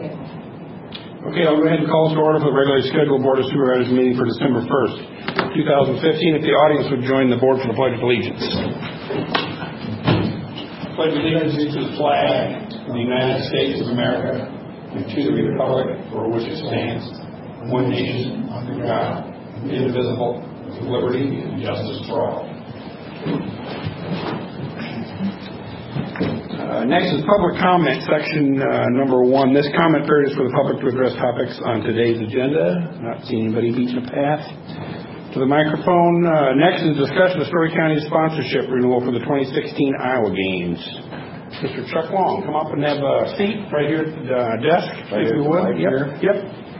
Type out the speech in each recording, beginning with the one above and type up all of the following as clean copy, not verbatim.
Okay, I'll go ahead and call to order for the regularly scheduled Board of Supervisors meeting for December 1st, 2015. If the audience would join the board for the Pledge of Allegiance. Pledge allegiance to the flag of the United States of America and to the republic for which it stands, one nation, under God, indivisible, with liberty and justice for all. Next is public comment, section number 1. This comment period is for the public to address topics on today's agenda. Not seeing anybody beating a path to the microphone. Next is discussion of Story County's sponsorship renewal for the 2016 Iowa Games. Mr. Chuck Long, come up and have a seat right here at the desk, if you would. Yep.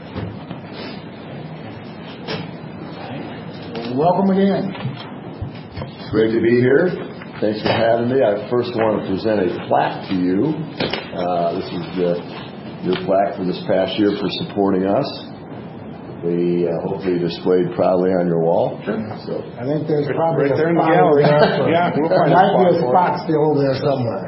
Welcome again. It's great to be here. Thanks for having me. I first want to present a plaque to you. This is your plaque for this past year for supporting us. We hopefully displayed proudly on your wall. Sure. So I think there's probably right there in the gallery. Yeah, we'll find a spot still over there somewhere.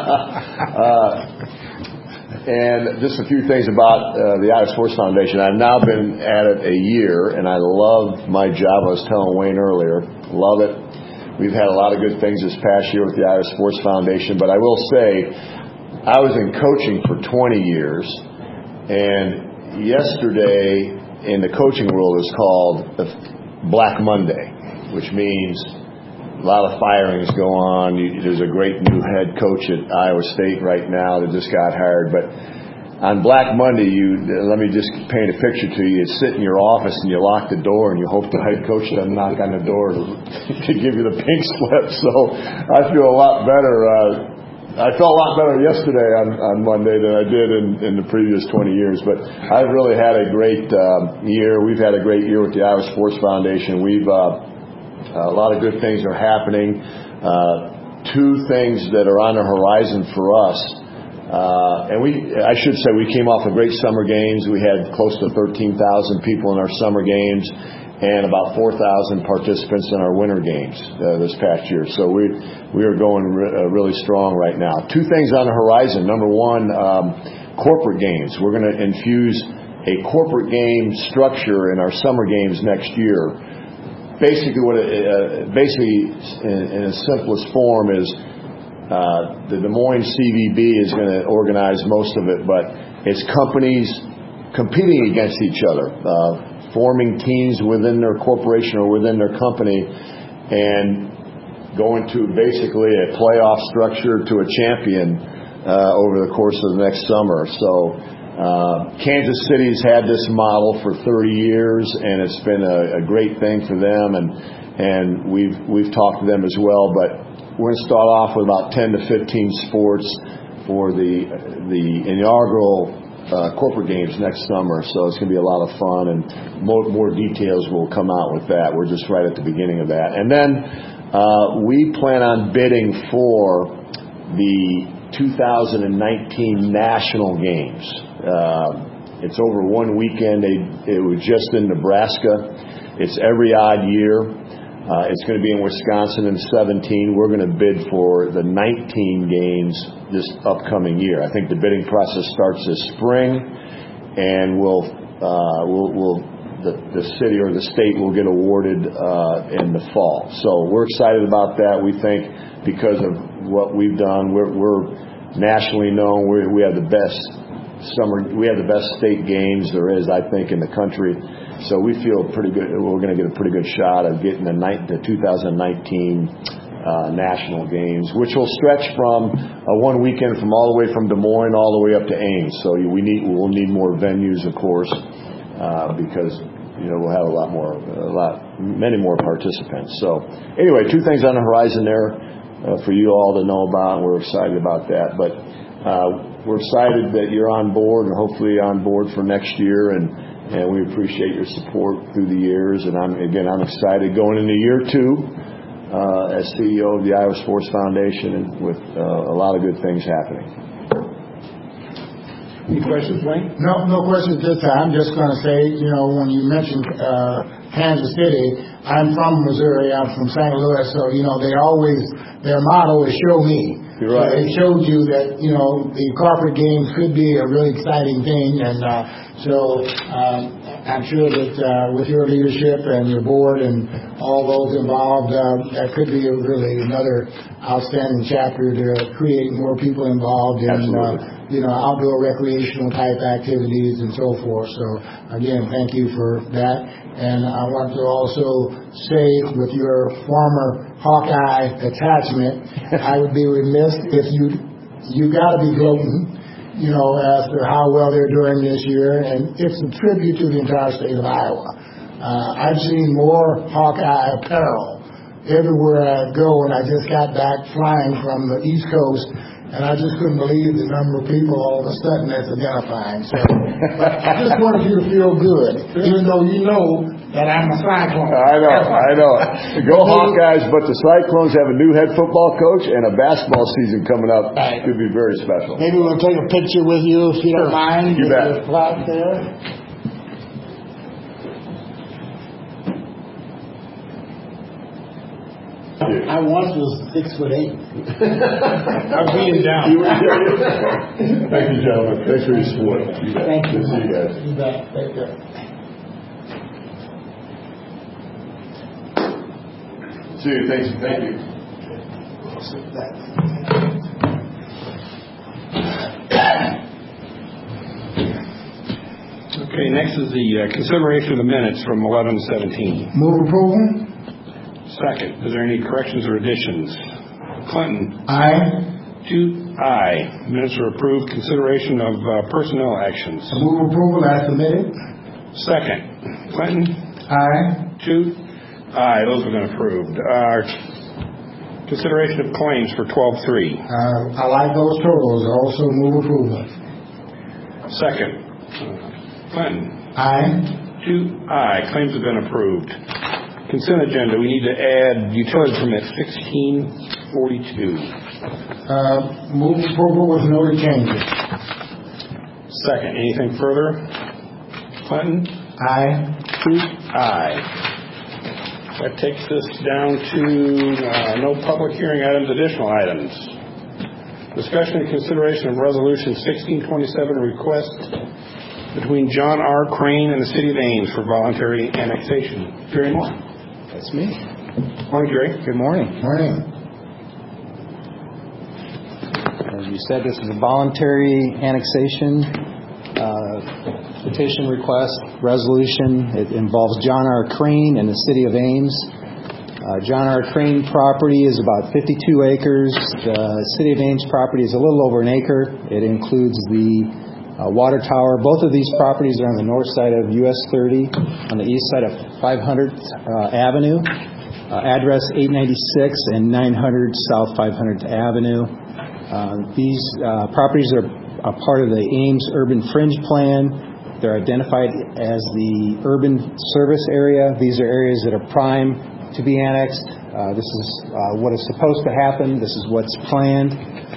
And just a few things about the Iowa Sports Foundation. I've now been at it a year, and I love my job. I was telling Wayne earlier, love it. We've had a lot of good things this past year with the Iowa Sports Foundation, but I will say I was in coaching for 20 years, and yesterday in the coaching world is called the Black Monday, which means a lot of firings go on. There's a great new head coach at Iowa State right now that just got hired, but on Black Monday, let me just paint a picture to you. You sit in your office and you lock the door and you hope the head coach doesn't knock on the door to give you the pink slip. So I feel a lot better. I felt a lot better yesterday on Monday than I did in the previous 20 years. But I've really had a great year. We've had a great year with the Iowa Sports Foundation. A lot of good things are happening. Two things that are on the horizon for us. I should say we came off of great summer games. We had close to 13,000 people in our summer games and about 4,000 participants in our winter games this past year. So we are going really strong right now. Two things on the horizon. Number one, corporate games. We're going to infuse a corporate game structure in our summer games next year. Basically, in its simplest form is the Des Moines CVB is going to organize most of it, but it's companies competing against each other, forming teams within their corporation or within their company, and going to basically a playoff structure to a champion over the course of the next summer. So Kansas City's had this model for 30 years, and it's been a great thing for them, and we've talked to them as well, but we're going to start off with about 10 to 15 sports for the inaugural corporate games next summer. So it's going to be a lot of fun, and more details will come out with that. We're just right at the beginning of that. And then we plan on bidding for the 2019 National Games. It's over one weekend. It was just in Nebraska. It's every odd year. It's going to be in Wisconsin in 2017. We're going to bid for the 19 games this upcoming year. I think the bidding process starts this spring, and the city or the state will get awarded in the fall. So we're excited about that. We think because of what we've done, we're nationally known. We have the best state games there is, I think, in the country. So we feel pretty good. We're going to get a pretty good shot of getting the 2019 national games, which will stretch from one weekend from all the way from Des Moines all the way up to Ames. So we'll need more venues, of course, because we'll have many more participants. So anyway, two things on the horizon there for you all to know about, and we're excited about that. But we're excited that you're on board, and hopefully on board for next year, and we appreciate your support through the years. And I'm excited going into year 2 as CEO of the Iowa Sports Foundation, and with a lot of good things happening. Any questions, Wayne? No questions this time. I'm just going to say, when you mentioned Kansas City, I'm from Missouri. I'm from St. Louis, so their motto is "Show me." You're right. It showed you that, the corporate games could be a really exciting thing. And so I'm sure that with your leadership and your board and all those involved, that could be really another outstanding chapter to create more people involved in outdoor recreational type activities and so forth. So again, thank you for that. And I want to also say, with your former Hawkeye attachment, I would be remiss if you got to be gloating, as to how well they're doing this year, and it's a tribute to the entire state of Iowa. I've seen more Hawkeye apparel everywhere I go, and I just got back flying from the East Coast, and I just couldn't believe the number of people all of a sudden that's identifying. So I just wanted you to feel good, even though you know that I'm a Cyclone. I know. Go Hawkeyes, but the Cyclones have a new head football coach and a basketball season coming up. Right. Could be very special. Maybe we'll take a picture with you if you don't mind. You bet. With your flag there. I once was 6'8". I'm being down. Thank you, gentlemen. Thanks for your support. Thank you. Good to see you guys. You bet. Take care. See you. Thank you. Okay, next is the consideration of the minutes from 11/17. Move approval. Second, is there any corrections or additions? Clinton? Aye. Two, aye. Minutes are approved. Consideration of personnel actions. Move approval as submitted. Second, Clinton? Aye. Two, aye. Those have been approved. Consideration of claims for 12/3. I like those totals. Also move approval. Second, Clinton? Aye. Two, aye. Claims have been approved. Consent agenda, we need to add utility permit 1642. Move approval with noted changes. Second, anything further? Clinton? Aye. Two, aye. That takes us down to no public hearing items, additional items. Discussion and consideration of resolution 1627, request between John R. Crane and the City of Ames for voluntary annexation. Jerry Moore. That's me. Morning, Jerry. Good morning. Morning. As you said, this is a voluntary annexation petition request resolution. It involves John R. Crane and the City of Ames. John R. Crane property is about 52 acres. The City of Ames property is a little over an acre. It includes the water tower. Both of these properties are on the north side of US 30, on the east side of 500th Avenue. Address 896 and 900 South 500th Avenue. These properties are a part of the Ames Urban Fringe Plan. They're identified as the urban service area. These are areas that are prime to be annexed. This is what is supposed to happen. This is what's planned.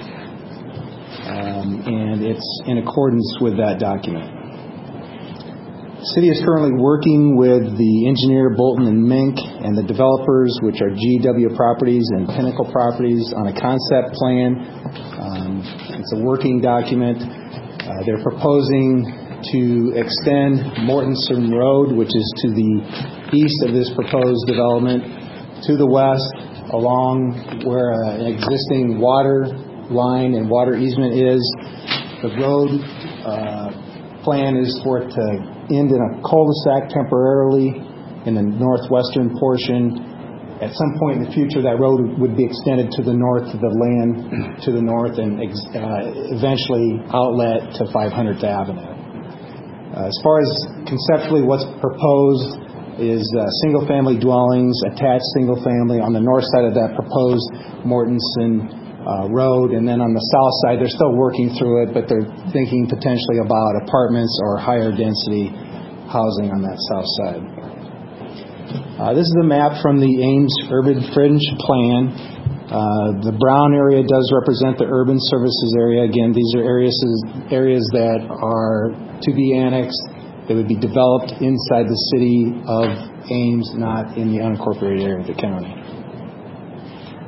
And it's in accordance with that document. The city is currently working with the engineer Bolton and Mink and the developers, which are GW Properties and Pinnacle Properties, on a concept plan. It's a working document. They're proposing to extend Mortensen Road, which is to the east of this proposed development, to the west along where an existing water line and water easement is. The road plan is for it to end in a cul-de-sac temporarily in the northwestern portion. At some point in the future, that road would be extended to the north of the land to the north and eventually outlet to 500th Avenue. As far as conceptually what's proposed is single-family dwellings, attached single-family on the north side of that proposed Mortensen Road, and then on the south side, they're still working through it, but they're thinking potentially about apartments or higher density housing on that south side. This is a map from the Ames Urban Fringe Plan. The brown area does represent the urban services area. Again, these are areas that are to be annexed. They would be developed inside the city of Ames, not in the unincorporated area of the county.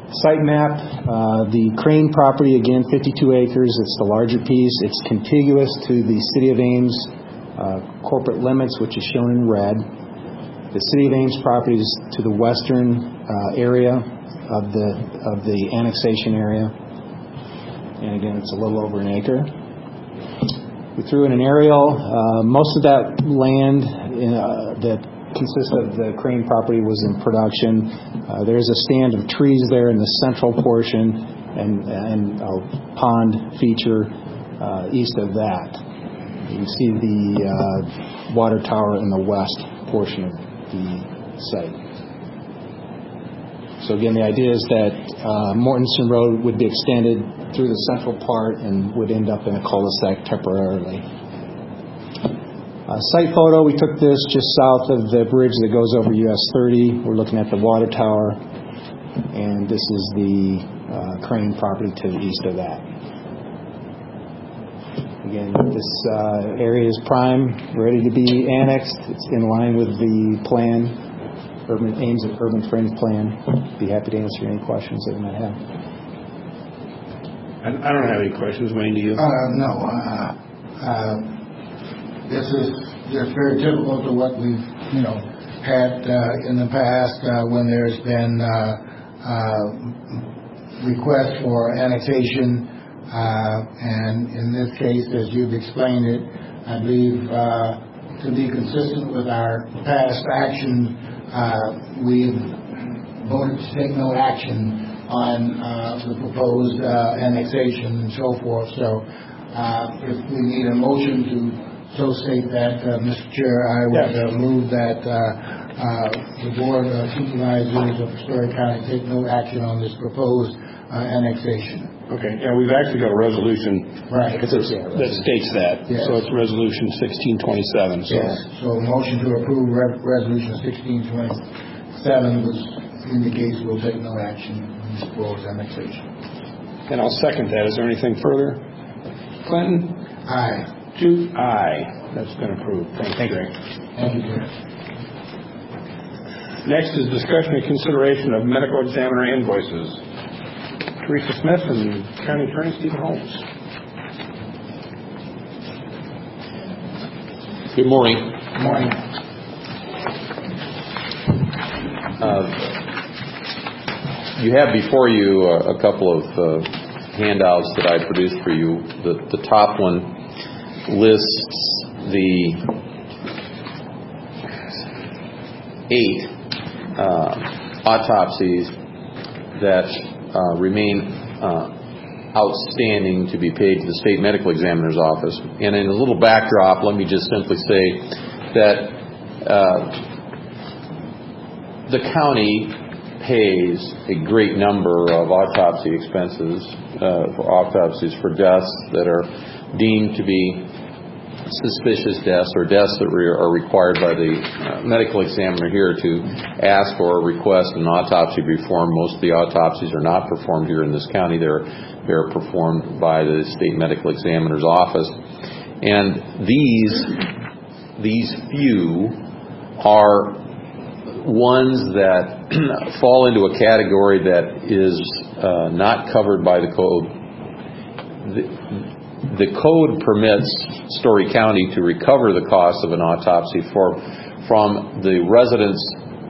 Site map, the Crane property, again, 52 acres. It's the larger piece. It's contiguous to the City of Ames corporate limits, which is shown in red. The City of Ames property is to the western area of the annexation area. And again, it's a little over an acre. We threw in an aerial. Most of that land that consists of the Crane property was in production. There's a stand of trees there in the central portion and a pond feature east of that. You can see the water tower in the west portion of the site. So again, the idea is that Mortensen Road would be extended through the central part and would end up in a cul-de-sac temporarily. Site photo, we took this just south of the bridge that goes over US 30. We're looking at the water tower, and this is the Crane property to the east of that. Again, this area is prime, ready to be annexed. It's in line with the plan, Ames Urban Fringe Plan. Be happy to answer any questions that you might have. I don't have any questions. Wayne, do you? No. This is just very typical to what we've, had in the past when there's been requests for annexation, and in this case, as you've explained it, I believe to be consistent with our past action, we've voted to take no action on the proposed annexation and so forth. So if we need a motion to so state that, Mr. Chair, I would move that the Board of Supervisors of Story County take no action on this proposed annexation. Okay. Yeah, we've actually got a resolution that states that. Yes. So it's Resolution 1627. So. Yes. So motion to approve Resolution 1627, which indicates we'll take no action on this proposed annexation. And I'll second that. Is there anything further? Clinton? Aye. Jute? Aye. That's been approved. Thank you, Greg. Thank you, Chair. Next is discussion and consideration of medical examiner invoices. Teresa Smith and County Attorney Stephen Holmes. Good morning. Good morning. You have before you a couple of handouts that I produced for you. The top one lists the 8 autopsies that remain outstanding to be paid to the state medical examiner's office. And in a little backdrop, let me just simply say that the county pays a great number of autopsy expenses for autopsies for deaths that are deemed to be suspicious deaths or deaths that are required by the medical examiner here to ask or request an autopsy be performed. Most of the autopsies are not performed here in this county. They're performed by the state medical examiner's office. And these few are ones that fall into a category that is not covered by the code. The code permits Story County to recover the cost of an autopsy from the residence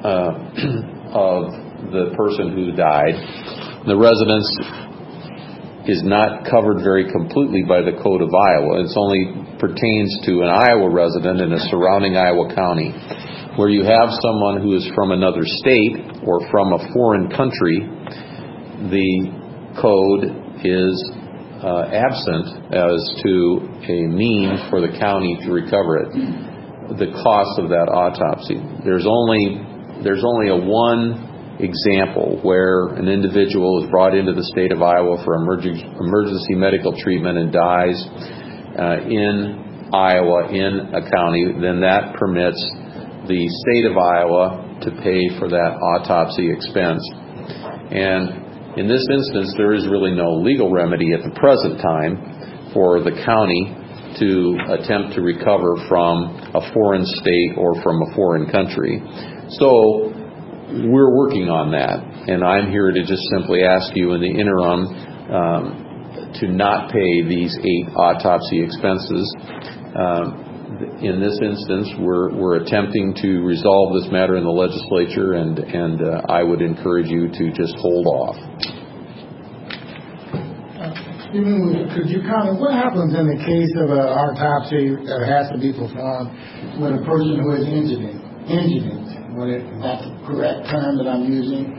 of the person who died. The residence is not covered very completely by the code of Iowa. It only pertains to an Iowa resident in a surrounding Iowa county. Where you have someone who is from another state or from a foreign country, the code is absent as to a means for the county to recover it. The cost of that autopsy. There's only a one example where an individual is brought into the state of Iowa for emergency medical treatment and dies in Iowa in a county. Then that permits the state of Iowa to pay for that autopsy expense. And in this instance, there is really no legal remedy at the present time for the county to attempt to recover from a foreign state or from a foreign country. So we're working on that, and I'm here to just simply ask you in the interim to not pay these 8 autopsy expenses. In this instance, we're attempting to resolve this matter in the legislature, and I would encourage you to just hold off. Could you comment, what happens in the case of an autopsy that has to be performed with a person who is indigent? Is that the correct term that I'm using?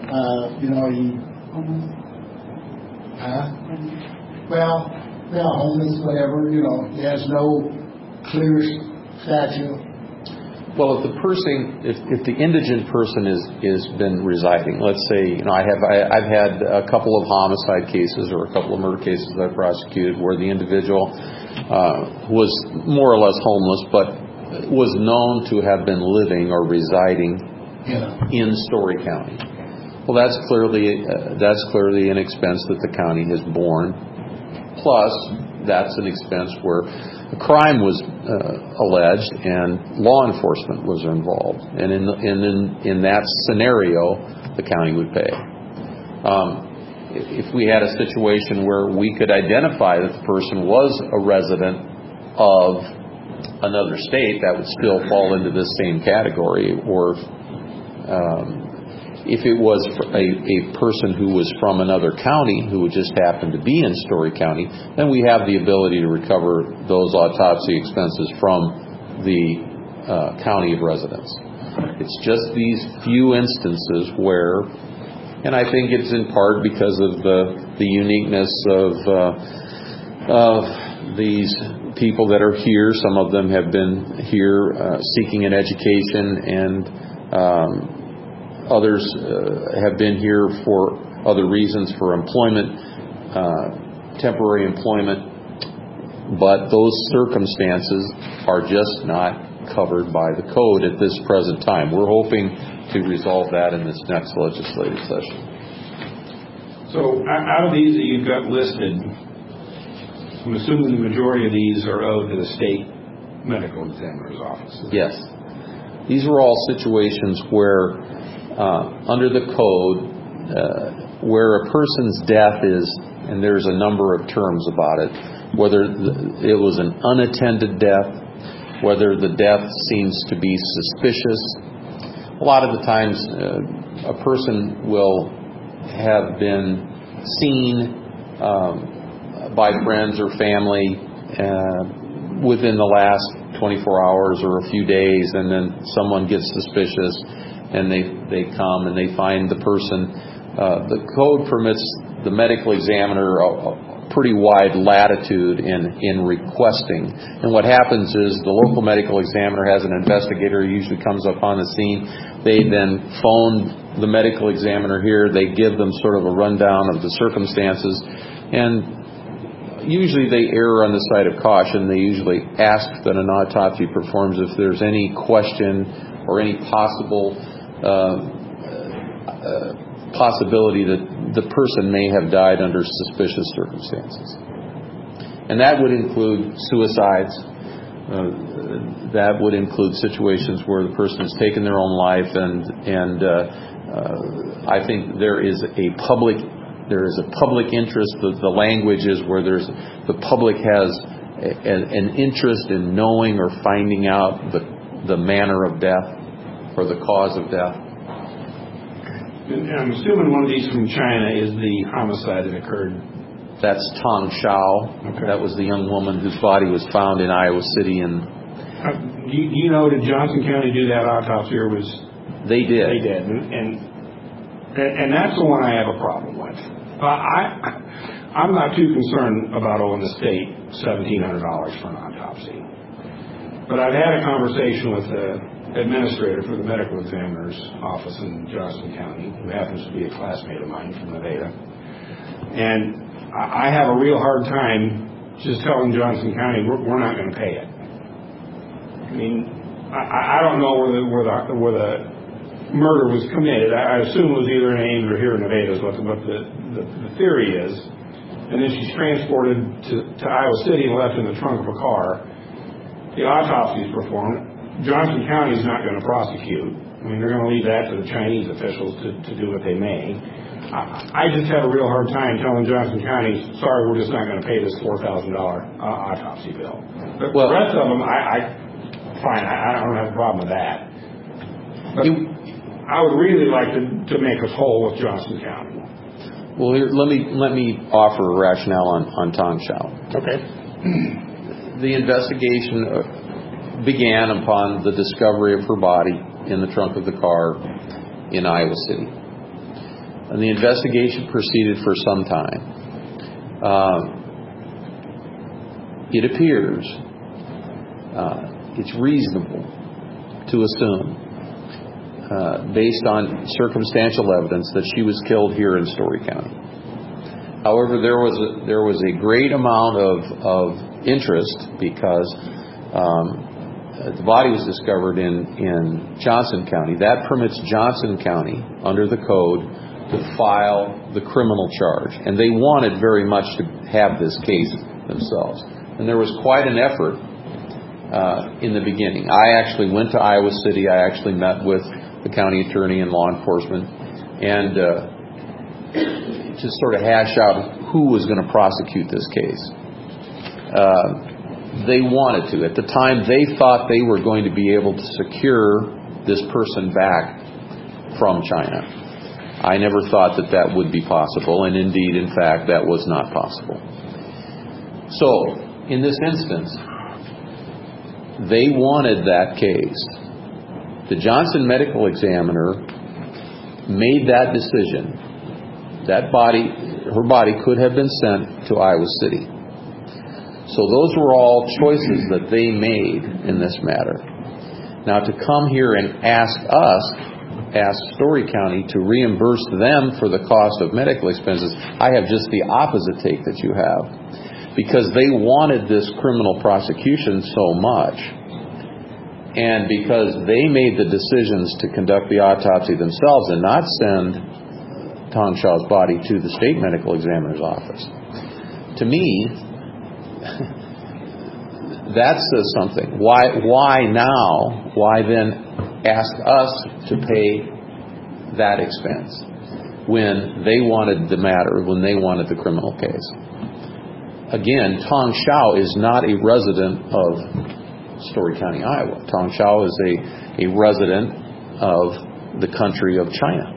Homeless, whatever, he has no clear statue. Well, if the indigent person is been residing, let's say, I've had a couple of homicide cases or a couple of murder cases I've prosecuted where the individual was more or less homeless, but was known to have been living or residing in Story County. Well, that's clearly an expense that the county has borne. Plus, that's an expense where a crime was alleged and law enforcement was involved, and in that scenario, the county would pay. If we had a situation where we could identify that the person was a resident of another state, that would still fall into this same category. Or if it was a person who was from another county who would just happen to be in Story County, then we have the ability to recover those autopsy expenses from the county of residence. It's just these few instances where, and I think it's in part because of the uniqueness of these people that are here. Some of them have been here seeking an education, and others have been here for other reasons, for employment, temporary employment, but those circumstances are just not covered by the code at this present time. We're hoping to resolve that in this next legislative session. So out of these that you've got listed, I'm assuming the majority of these are owed to the state medical examiner's office. Yes. These are all situations where under the code, where a person's death is, and there's a number of terms about it, whether it was an unattended death, whether the death seems to be suspicious. A lot of the times, a person will have been seen by friends or family within the last 24 hours or a few days, and then someone gets suspicious, and they come and they find the person. The code permits the medical examiner a pretty wide latitude in requesting. And what happens is the local medical examiner has an investigator who usually comes up on the scene. They then phone the medical examiner here. They give them sort of a rundown of the circumstances. And usually they err on the side of caution. They usually ask that an autopsy performs if there's any question or any possibility that the person may have died under suspicious circumstances. And that would include suicides. That would include situations where the person has taken their own life, and I think there is a public interest. The language is where the public has an interest in knowing or finding out the manner of death or the cause of death. And I'm assuming one of these from China is the homicide that occurred. That's Tong Shao. Okay. That was the young woman whose body was found in Iowa City. And do you know, did Johnson County do that autopsy, or was... They did. They did. And that's the one I have a problem with. I'm not too concerned about owing the state $1,700 for an autopsy. But I've had a conversation with the administrator for the medical examiner's office in Johnson County, who happens to be a classmate of mine from Nevada. And I have a real hard time just telling Johnson County we're not going to pay it. I mean, I don't know where the murder was committed. I assume it was either in Ames or here in Nevada is what the theory is. And then she's transported to Iowa City and left in the trunk of a car. The autopsy is performed. Johnson County is not going to prosecute. I mean, they're going to leave that to the Chinese officials to do what they may. I just have a real hard time telling Johnson County, sorry, we're just not going to pay this $4,000 autopsy bill. But the rest of them, fine, I don't have a problem with that. But I would really like to make us whole with Johnson County. Well, here, let me offer a rationale on Tong Xiao. Okay. The investigation began upon the discovery of her body in the trunk of the car in Iowa City. And the investigation proceeded for some time. It appears it's reasonable to assume, based on circumstantial evidence, that she was killed here in Story County. However, there was a great amount of interest because the body was discovered in Johnson County. That permits Johnson County, under the code, to file the criminal charge. And they wanted very much to have this case themselves. And there was quite an effort in the beginning. I actually went to Iowa City. I actually met with the county attorney and law enforcement and just sort of hash out who was going to prosecute this case. They wanted to. At the time, they thought they were going to be able to secure this person back from China. I never thought that would be possible, and indeed, in fact, that was not possible. So, in this instance, they wanted that case. The Johnson medical examiner made that decision. Her body could have been sent to Iowa City. So those were all choices that they made in this matter. Now, to come here and ask Story County to reimburse them for the cost of medical expenses, I have just the opposite take that you have. Because they wanted this criminal prosecution so much, and because they made the decisions to conduct the autopsy themselves and not send Tong Xiao's body to the state medical examiner's office. To me, that says something. Why now? Why then ask us to pay that expense when they wanted the matter, when they wanted the criminal case? Again, Tong Xiao is not a resident of Story County, Iowa. Tong Xiao is a resident of the country of China.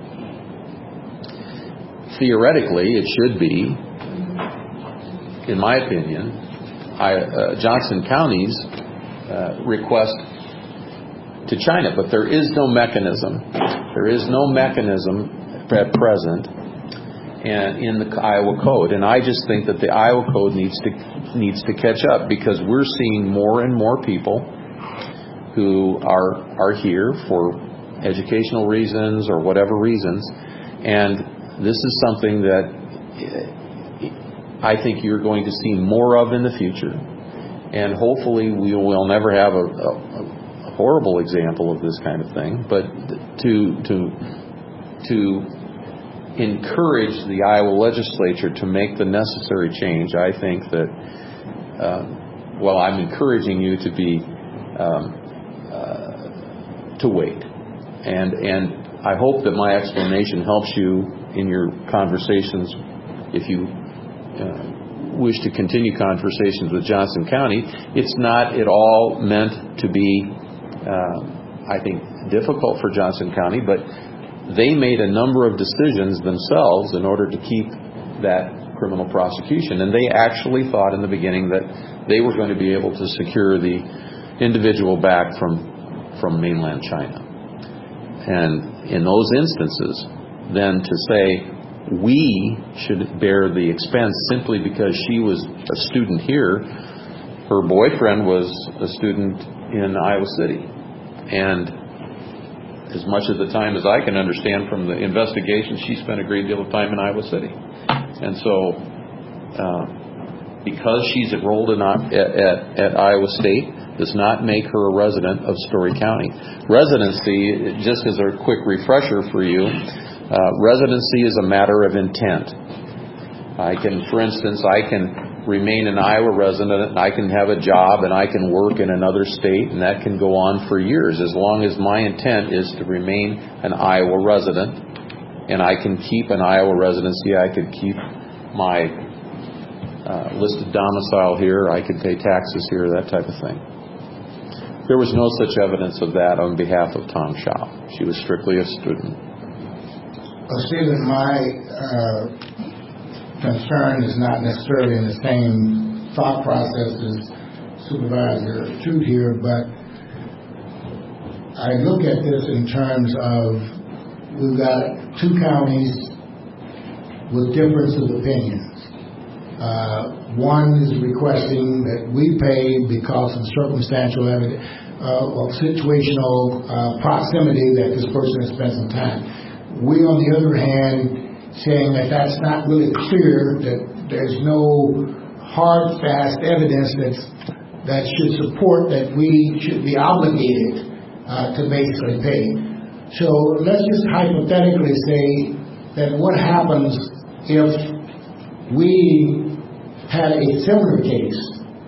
Theoretically, it should be, in my opinion, Johnson County's request to China, but there is no mechanism. There is no mechanism at present and in the Iowa Code, and I just think that the Iowa Code needs to catch up, because we're seeing more and more people who are here for educational reasons or whatever reasons, and this is something that I think you're going to see more of in the future, and hopefully we will never have a horrible example of this kind of thing. But to encourage the Iowa legislature to make the necessary change, I think that I'm encouraging you to be to wait, and I hope that my explanation helps you in your conversations. If you wish to continue conversations with Johnson County, it's not at all meant to be, I think, difficult for Johnson County, but they made a number of decisions themselves in order to keep that criminal prosecution, and they actually thought in the beginning that they were going to be able to secure the individual back from mainland China. And in those instances, then to say we should bear the expense simply because she was a student here. Her boyfriend was a student in Iowa City, and as much of the time as I can understand from the investigation, she spent a great deal of time in Iowa City. And so because she's enrolled at Iowa State does not make her a resident of Story County. Residency, just as a quick refresher for you, residency is a matter of intent. For instance, I can remain an Iowa resident, and I can have a job and I can work in another state, and that can go on for years. As long as my intent is to remain an Iowa resident and I can keep an Iowa residency, I could keep my listed domicile here, I could pay taxes here, that type of thing. There was no such evidence of that on behalf of Tom Shaw. She was strictly a student. Well, Stephen, my concern is not necessarily in the same thought process as Supervisor Trout here, but I look at this in terms of we've got two counties with difference of opinions. One is requesting that we pay because of circumstantial evidence or situational proximity that this person has spent some time. We, on the other hand, saying that that's not really clear, that there's no hard, fast evidence that should support that we should be obligated to basically pay. So let's just hypothetically say that what happens if we had a similar case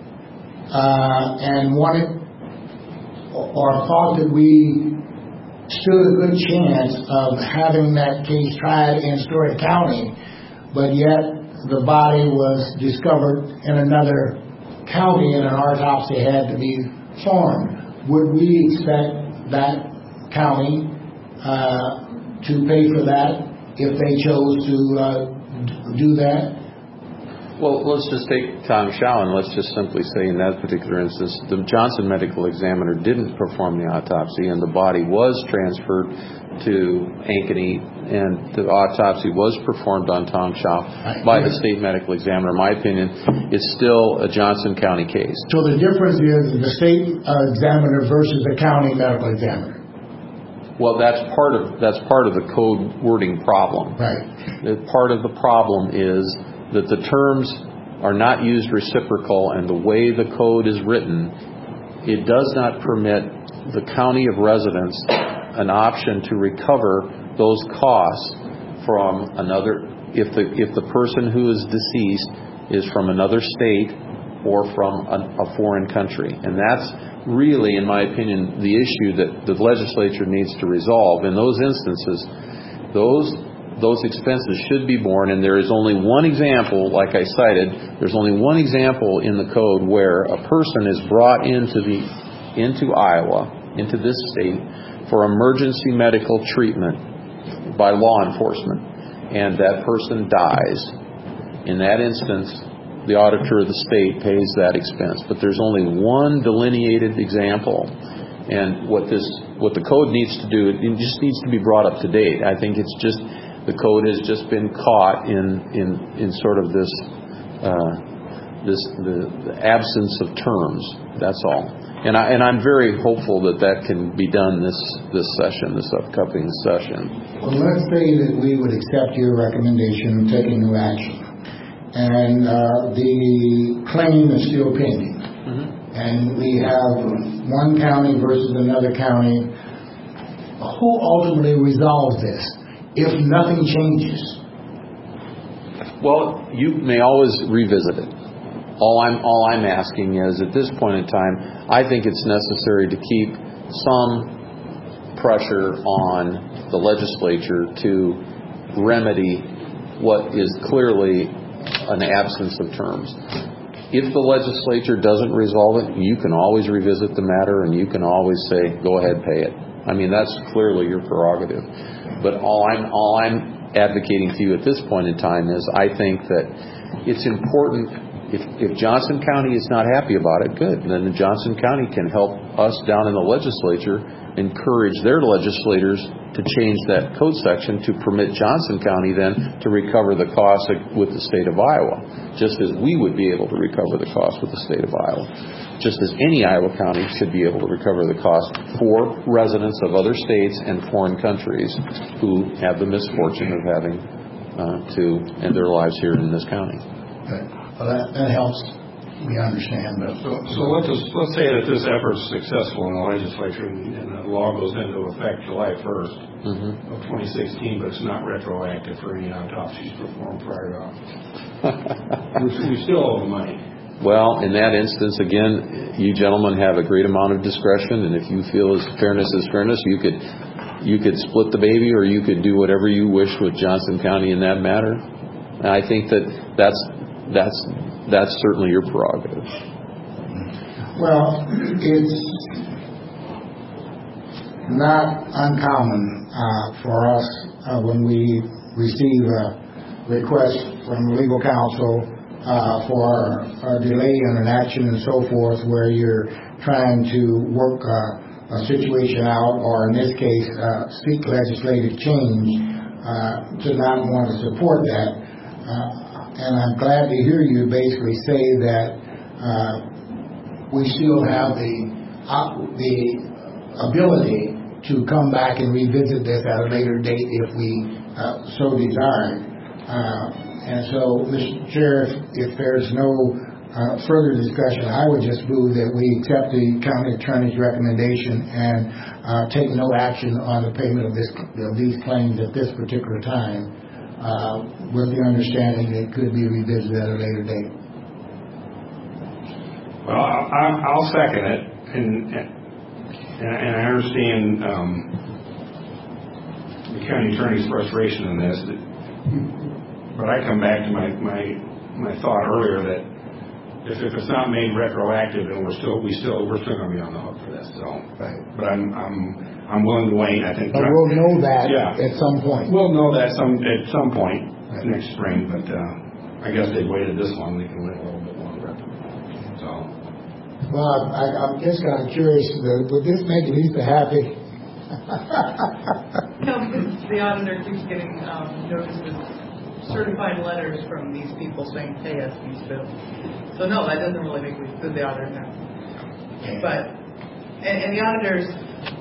and wanted or thought that we stood a good chance of having that case tried in Story County, but yet the body was discovered in another county and an autopsy had to be performed. Would we expect that county to pay for that if they chose to do that? Well, let's just take Tom Shaw and let's just simply say in that particular instance, the Johnson Medical Examiner didn't perform the autopsy and the body was transferred to Ankeny and the autopsy was performed on Tom Shaw by the State Medical Examiner. In my opinion, it's still a Johnson County case. So the difference is the State Examiner versus the County Medical Examiner. Well, that's part of the code wording problem. Right. Part of the problem is that the terms are not used reciprocal, and the way the code is written, it does not permit the county of residence an option to recover those costs from another, if the person who is deceased is from another state or from a foreign country. And that's really, in my opinion, the issue that the legislature needs to resolve. In those instances, those expenses should be borne, and there is only one example, like I cited, there's only one example in the code where a person is brought into Iowa, into this state, for emergency medical treatment by law enforcement, and that person dies. In that instance, the auditor of the state pays that expense. But there's only one delineated example, and what the code needs to do, it just needs to be brought up to date. I think it's just the code has just been caught in sort of the absence of terms. That's all. And I'm very hopeful that can be done this session, this upcoming session. Well, let's say that we would accept your recommendation of taking no action, and the claim is still pending, and we have one county versus another county. Who ultimately resolves this if nothing changes? Well, you may always revisit it. All I'm asking is, at this point in time, I think it's necessary to keep some pressure on the legislature to remedy what is clearly an absence of terms. If the legislature doesn't resolve it, you can always revisit the matter and you can always say, go ahead, pay it. I mean, that's clearly your prerogative. But all I'm advocating to you at this point in time is I think that it's important. If Johnson County is not happy about it, good. Then Johnson County can help us down in the legislature encourage their legislators to change that code section to permit Johnson County then to recover the cost with the state of Iowa, just as we would be able to recover the cost with the state of Iowa, just as any Iowa county should be able to recover the cost for residents of other states and foreign countries who have the misfortune of having to end their lives here in this county. Well, that helps. we understand. But So let's say that this effort is successful in the legislature and the law goes into effect July 1st of 2016, but it's not retroactive for any autopsies performed prior to. We still owe the money. Well, in that instance, again, you gentlemen have a great amount of discretion, and if you feel as fairness is fairness, you could split the baby, or you could do whatever you wish with Johnson County in that matter. And I think that's certainly your prerogative. well, it's not uncommon for us when we receive a request from legal counsel for a delay in an action and so forth, where you're trying to work a situation out, or in this case, seek legislative change, to not want to support that. And I'm glad to hear you basically say that we still have the ability to come back and revisit this at a later date if we so desire. And so, Mr. Chair, if there's no further discussion, I would just move that we accept the county attorney's recommendation and take no action on the payment of these claims at this particular time, with the understanding that it could be revisited at a later date. Well, I'll second it, and I understand the county attorney's frustration in this. But I come back to my thought earlier that if it's not made retroactive, then we're still going to be on the hook for this. So, right. But I'm willing to wait. I think. But we'll know that at some point. We'll know that at some point next spring. But I guess they've waited this long. They can wait a little bit longer. So. Well, I'm just kind of curious. Would this make Lisa happy? No, because the auditor keeps getting notices. Certified letters from these people saying pay us these bills. So no, that doesn't really make the auditor happy. But and the auditor's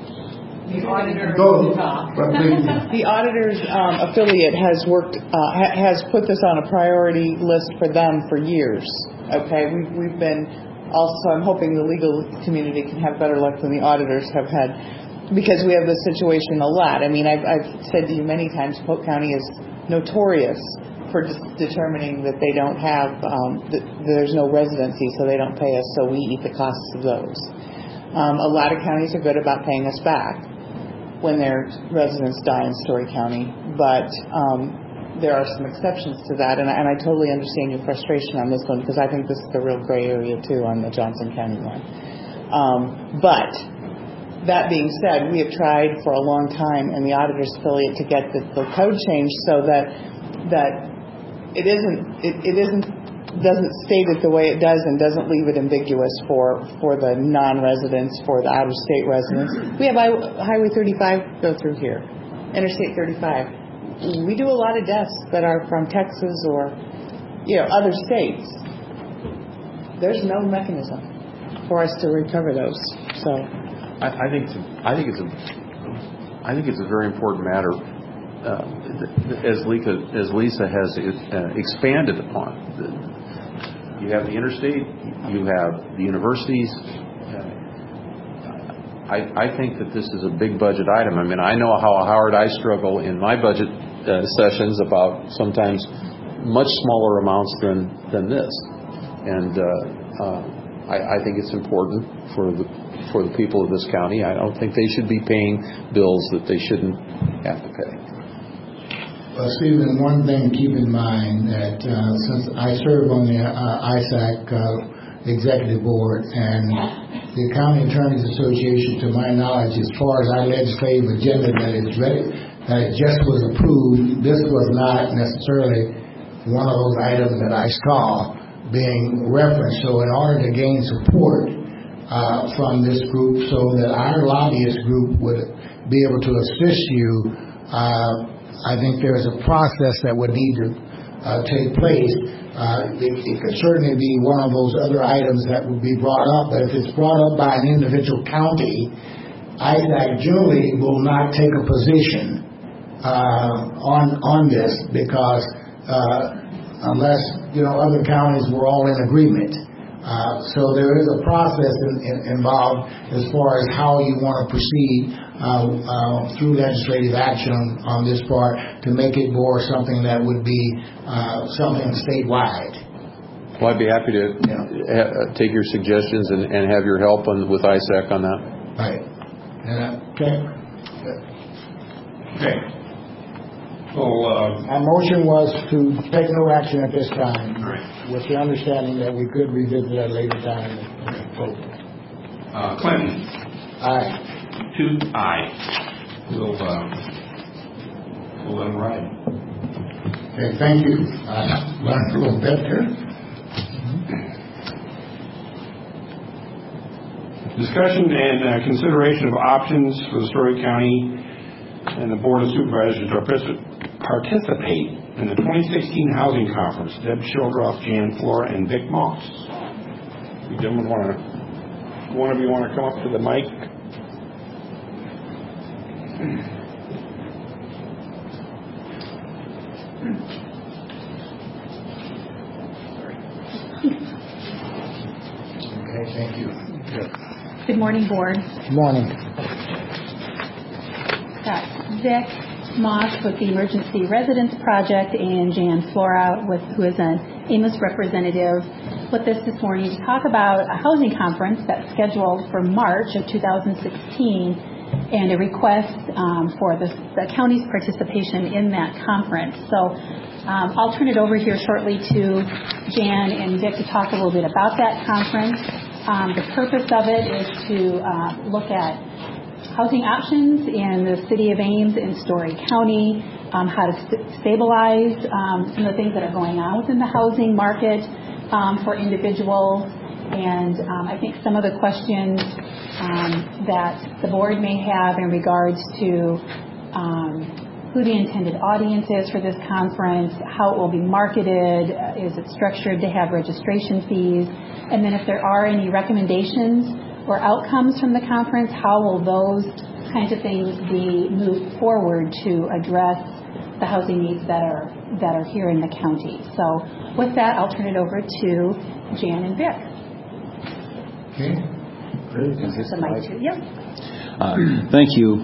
affiliate has put this on a priority list for them for years. Okay, we've been also. I'm hoping the legal community can have better luck than the auditors have had, because we have this situation a lot. I mean, I've said to you many times, Polk County is notorious for determining that they don't have, there's no residency, so they don't pay us, so we eat the costs of those. A lot of counties are good about paying us back when their residents die in Story County, but there are some exceptions to that, and I totally understand your frustration on this one, because I think this is a real gray area too on the Johnson County one. But that being said, we have tried for a long time in the auditor's affiliate to get the code changed so that it doesn't state it the way it does, and doesn't leave it ambiguous for the non-residents, for the out-of-state residents. We have Highway 35 go through here, Interstate 35. We do a lot of deaths that are from Texas or other states. There's no mechanism for us to recover those. So I think it's a very important matter. As Lisa has expanded upon. You have the interstate, you have the universities. I think that this is a big budget item. I mean, I know how hard I struggle in my budget sessions about sometimes much smaller amounts than this. And I think it's important for the people of this county. I don't think they should be paying bills that they shouldn't have to pay. Well, Stephen, one thing to keep in mind that since I serve on the ISAC executive board, and the County Attorneys Association, to my knowledge, as far as our legislative agenda that it just was approved, this was not necessarily one of those items that I saw being referenced. So in order to gain support from this group so that our lobbyist group would be able to assist you, I think there's a process that would need to take place. It could certainly be one of those other items that would be brought up, but if it's brought up by an individual county, ISAC generally will not take a position on this, because unless other counties were all in agreement, So there is a process involved as far as how you want to proceed through legislative action on this part to make it more something that would be something statewide. Well, I'd be happy to take your suggestions and have your help with ISAC on that. Right. Okay. Okay. Well, our motion was to take no action at this time, right. with the understanding that we could revisit at a later time. Clinton. Aye. 2 aye. We'll let him ride. Okay, thank you. Learned a little bit here. Discussion and consideration of options for the Story County and the Board of Supervisors to participate in the 2016 Housing Conference. Deb Shildroff, Jan Flora, and Vic Moss. You gentlemen one of you want to come up to the mic? Okay, thank you. Good morning, Board. Good morning. Got Vic Moss with the Emergency Residence Project and Jan Flora, who is an Amos representative, with us this morning to talk about a housing conference that's scheduled for March of 2016 and a request for the county's participation in that conference. So I'll turn it over here shortly to Jan and Vic to talk a little bit about that conference. The purpose of it is to look at housing options in the city of Ames and Story County, how to stabilize some of the things that are going on within the housing market for individuals, and I think some of the questions that the board may have in regards to who the intended audience is for this conference, how it will be marketed, is it structured to have registration fees, and then if there are any recommendations or outcomes from the conference, how will those kinds of things be moved forward to address the housing needs that are here in the county. So with that, I'll turn it over to Jan and Vic. Okay. Great. Yep. Thank you.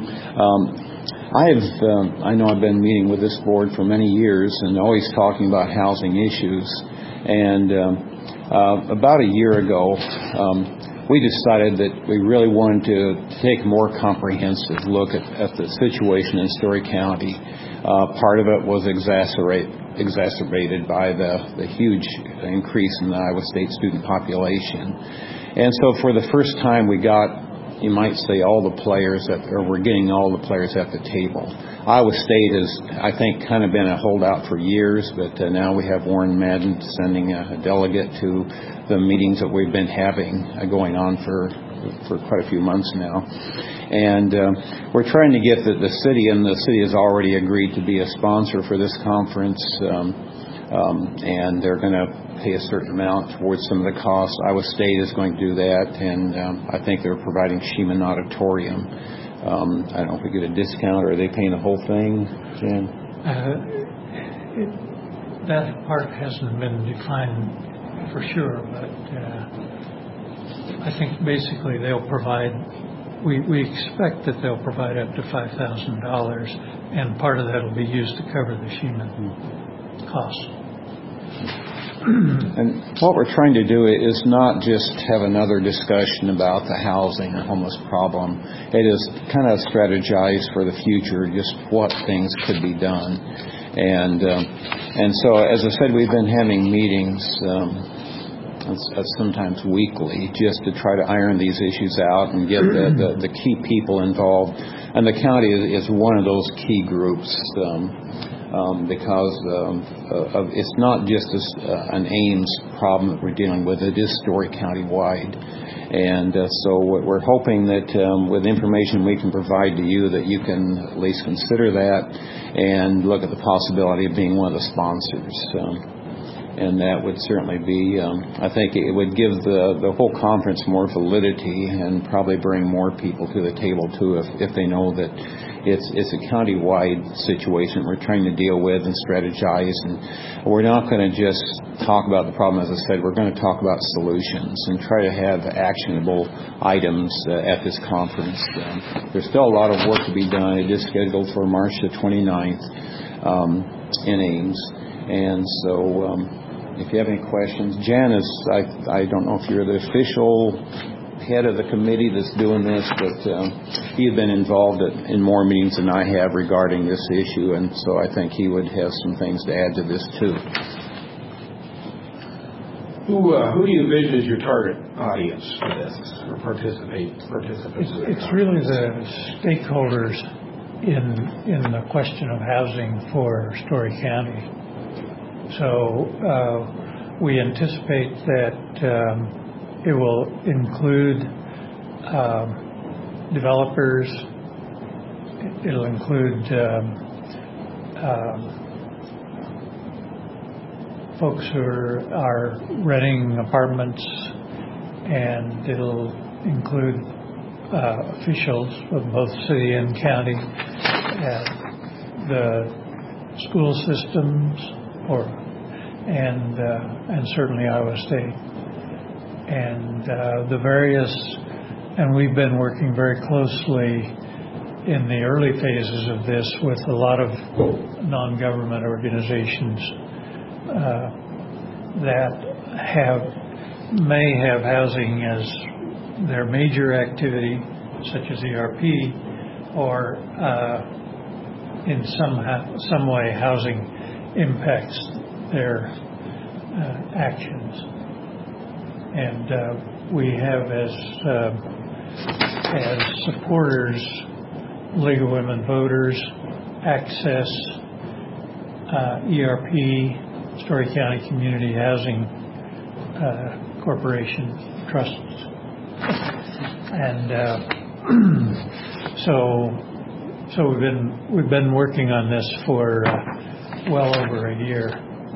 I know I've been meeting with this board for many years and always talking about housing issues. And about a year ago, we decided that we really wanted to take a more comprehensive look at the situation in Story County. Part of it was exacerbated by the huge increase in the Iowa State student population. And so for the first time we got, you might say, we're getting all the players at the table. Iowa State has, I think, kind of been a holdout for years, but now we have Warren Madden sending a delegate to the meetings that we've been having going on for quite a few months now. And we're trying to get the city, and the city has already agreed to be a sponsor for this conference, and they're going to pay a certain amount towards some of the costs. Iowa State is going to do that, and I think they're providing Sheeman Auditorium. I don't know if we get a discount, or are they paying the whole thing, Jan? That part hasn't been defined for sure, but I think basically they'll provide, we expect that they'll provide up to $5,000, and part of that will be used to cover the Sheeman costs. And what we're trying to do is not just have another discussion about the housing and homeless problem. It is kind of strategize for the future, just what things could be done. And so, as I said, we've been having meetings sometimes weekly just to try to iron these issues out and get the key people involved. And the county is one of those key groups. Because it's not just an Ames problem that we're dealing with. It is Story County-wide. And so we're hoping that with information we can provide to you that you can at least consider that and look at the possibility of being one of the sponsors. And that would certainly be, I think it would give the whole conference more validity and probably bring more people to the table, too, if they know that it's a county-wide situation we're trying to deal with and strategize. And we're not going to just talk about the problem. As I said, we're going to talk about solutions and try to have actionable items at this conference. There's still a lot of work to be done. It is scheduled for March the 29th in Ames. And so if you have any questions, Janice, I don't know if you're the official head of the committee that's doing this, but he had been involved in more meetings than I have regarding this issue, and so I think he would have some things to add to this too. Who do you envision as your target audience for this, or participants? It's really the stakeholders in the question of housing for Story County. So we anticipate that it will include developers. It'll include folks who are renting apartments, and it'll include officials of both city and county, the school systems, and certainly Iowa State. And and we've been working very closely in the early phases of this with a lot of non-government organizations that may have housing as their major activity, such as ERP, or in some way housing impacts their actions. And we have as supporters League of Women Voters, Access, ERP, Story County Community Housing Corporation Trusts, and so we've been working on this for well over a year.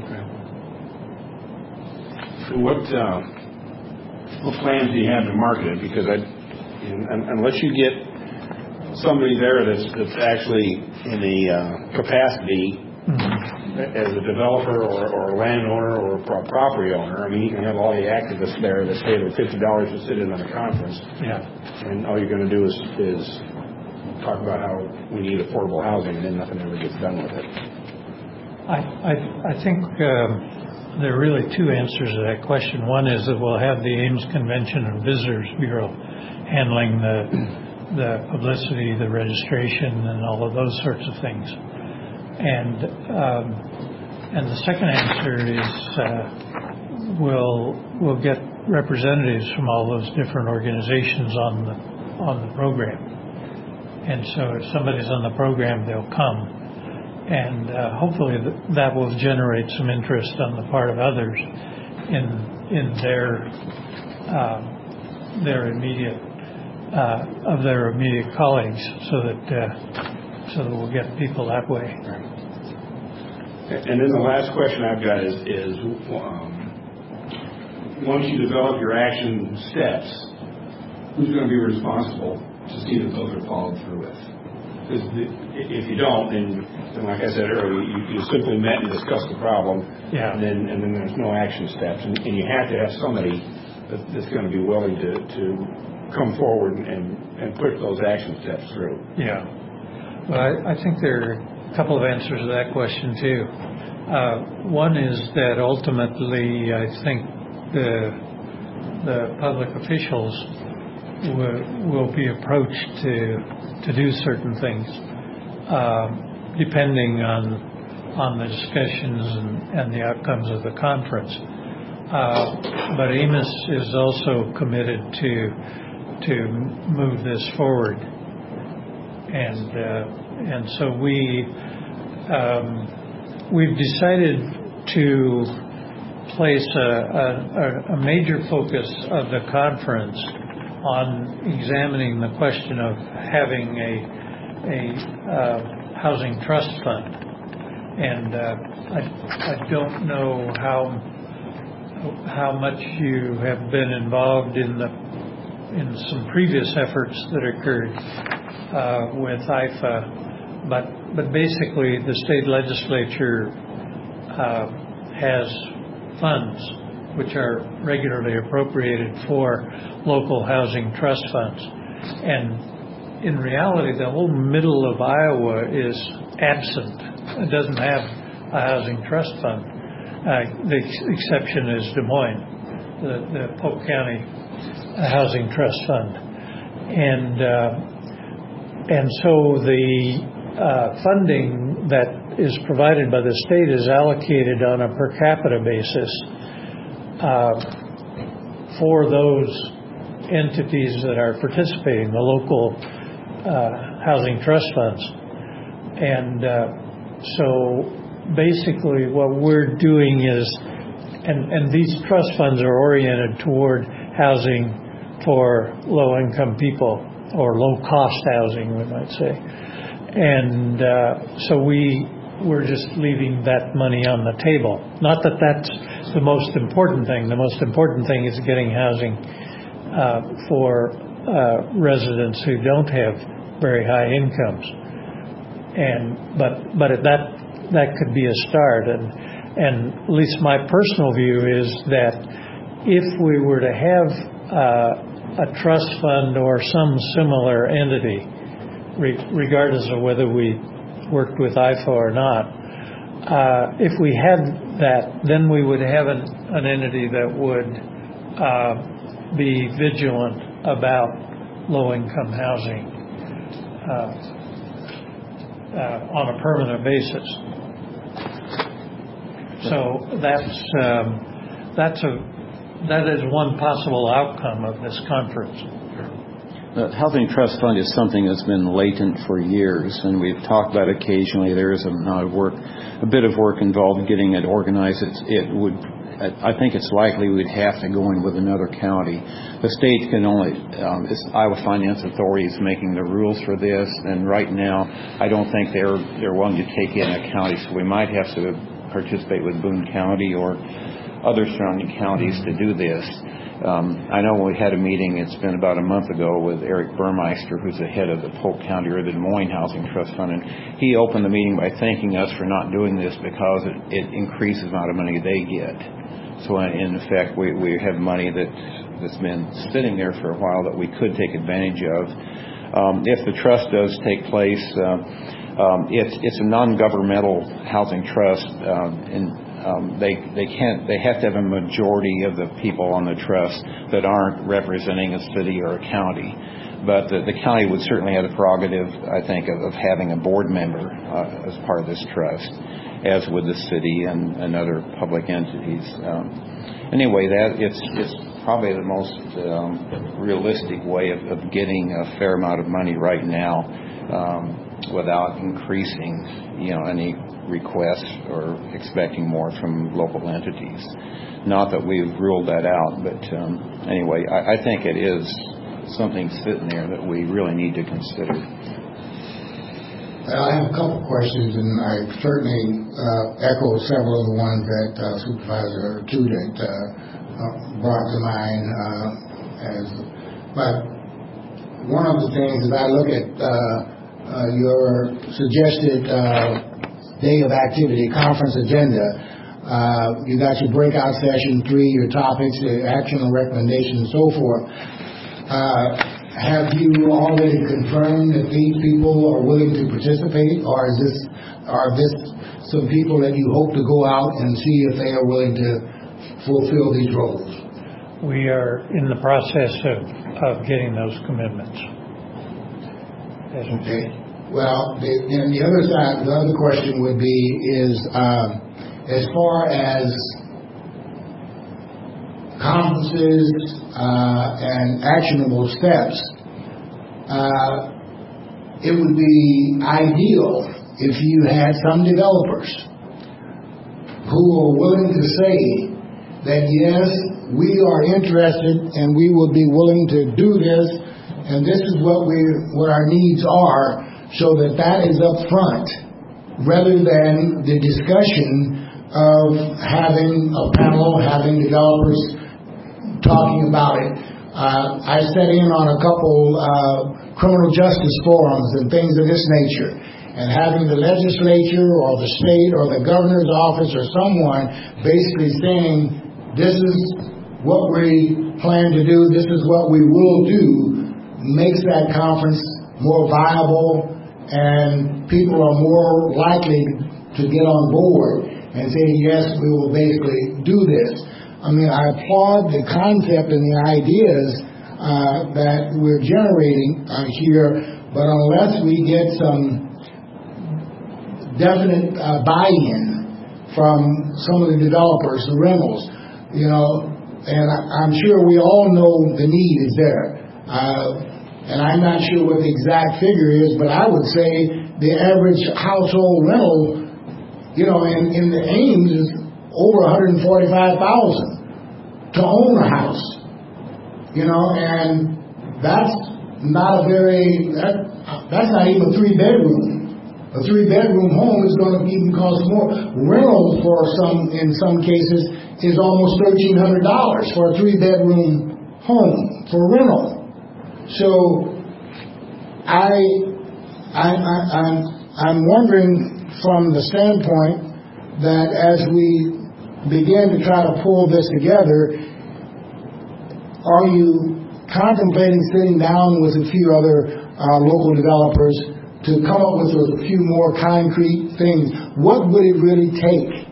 What plans do you have to market it? Because unless you get somebody there that's actually in the capacity as a developer or a landowner or a property owner, I mean, you can have all the activists there that pay their $50 to sit in on a conference, and all you're going to do is talk about how we need affordable housing, and then nothing ever gets done with it. I think there are really two answers to that question. One is that we'll have the Ames Convention and Visitors Bureau handling the publicity, the registration, and all of those sorts of things. And the second answer is we'll get representatives from all those different organizations on the program. And so if somebody's on the program, they'll come. And hopefully that will generate some interest on the part of others in their immediate colleagues, so that we'll get people that way. And then the last question I've got is once you develop your action steps, who's going to be responsible to see that those are followed through with? Because if you don't, then like I said earlier, you simply met and discussed the problem, and then there's no action steps, and you have to have somebody that's going to be willing to come forward and push those action steps through. Yeah. Well, I think there are a couple of answers to that question too. One is that ultimately, I think the public officials will be approached to do certain things, depending on the discussions and the outcomes of the conference. But Amos is also committed to move this forward, and so we've decided to place a major focus of the conference on examining the question of having a housing trust fund. And I don't know how much you have been involved in some previous efforts that occurred with IFA, but basically the state legislature has funds, which are regularly appropriated for local housing trust funds. And in reality, the whole middle of Iowa is absent. It doesn't have a housing trust fund. The exception is Des Moines, the Polk County Housing Trust Fund. And so the funding that is provided by the state is allocated on a per capita basis for those entities that are participating, the local housing trust funds. And so basically what we're doing is, and these trust funds are oriented toward housing for low-income people, or low-cost housing, we might say. And so we're just leaving that money on the table. Not that that's the most important thing. The most important thing is getting housing for residents who don't have very high incomes. But that could be a start. And at least my personal view is that if we were to have a trust fund or some similar entity, regardless of whether we worked with IFA or not, if we had that, then we would have an entity that would be vigilant about low-income housing on a permanent basis. So that is one possible outcome of this conference. The Housing Trust Fund is something that's been latent for years, and we've talked about occasionally. There is a bit of work involved in getting it organized. I think it's likely we'd have to go in with another county. The state can only, Iowa Finance Authority is making the rules for this, and right now I don't think they're willing to take in a county, so we might have to participate with Boone County or other surrounding counties to do this. I know we had a meeting, it's been about a month ago, with Eric Burmeister, who's the head of the Polk County or the Des Moines Housing Trust Fund, and he opened the meeting by thanking us for not doing this because it increases the amount of money they get. So in effect, we have money that's been sitting there for a while that we could take advantage of. If the trust does take place, it's a non-governmental housing trust, and they have to have a majority of the people on the trust that aren't representing a city or a county. But the county would certainly have the prerogative, I think, of having a board member as part of this trust, as would the city and other public entities. Anyway, it's probably the most realistic way of getting a fair amount of money right now without increasing, any requests or expecting more from local entities. Not that we've ruled that out, but anyway, I think it is something sitting there that we really need to consider. I have a couple questions, and I certainly echo several of the ones that Supervisor Tudyk brought to mind. But one of the things, as I look at your suggested day of activity conference agenda, you got your breakout session 3, your topics, your action and recommendations, and so forth. Have you already confirmed that these people are willing to participate, or are this some people that you hope to go out and see if they are willing to fulfill these roles? We are in the process of getting those commitments. Okay. Well, then the other side, the other question would be is as far as conferences and actionable steps, it would be ideal if you had some developers who are willing to say that, yes, we are interested and we will be willing to do this, and this is what our needs are, so that is up front, rather than the discussion of having a panel, having developers talking about it. I sat in on a couple criminal justice forums and things of this nature, and having the legislature or the state or the governor's office or someone basically saying, this is what we plan to do, this is what we will do, makes that conference more viable, and people are more likely to get on board and say, yes, we will basically do this. I mean, I applaud the concept and the ideas that we're generating here, but unless we get some definite buy-in from some of the developers, the rentals, and I'm sure we all know the need is there. And I'm not sure what the exact figure is, but I would say the average household rental, in the Ames is over $145,000 to own a house. And that's not that's not even a 3-bedroom. A 3-bedroom home is going to even cost more. Rental in some cases is almost $1,300 for a 3-bedroom home for rental. So I'm wondering from the standpoint that as we begin to try to pull this together, are you contemplating sitting down with a few other local developers to come up with a few more concrete things? What would it really take?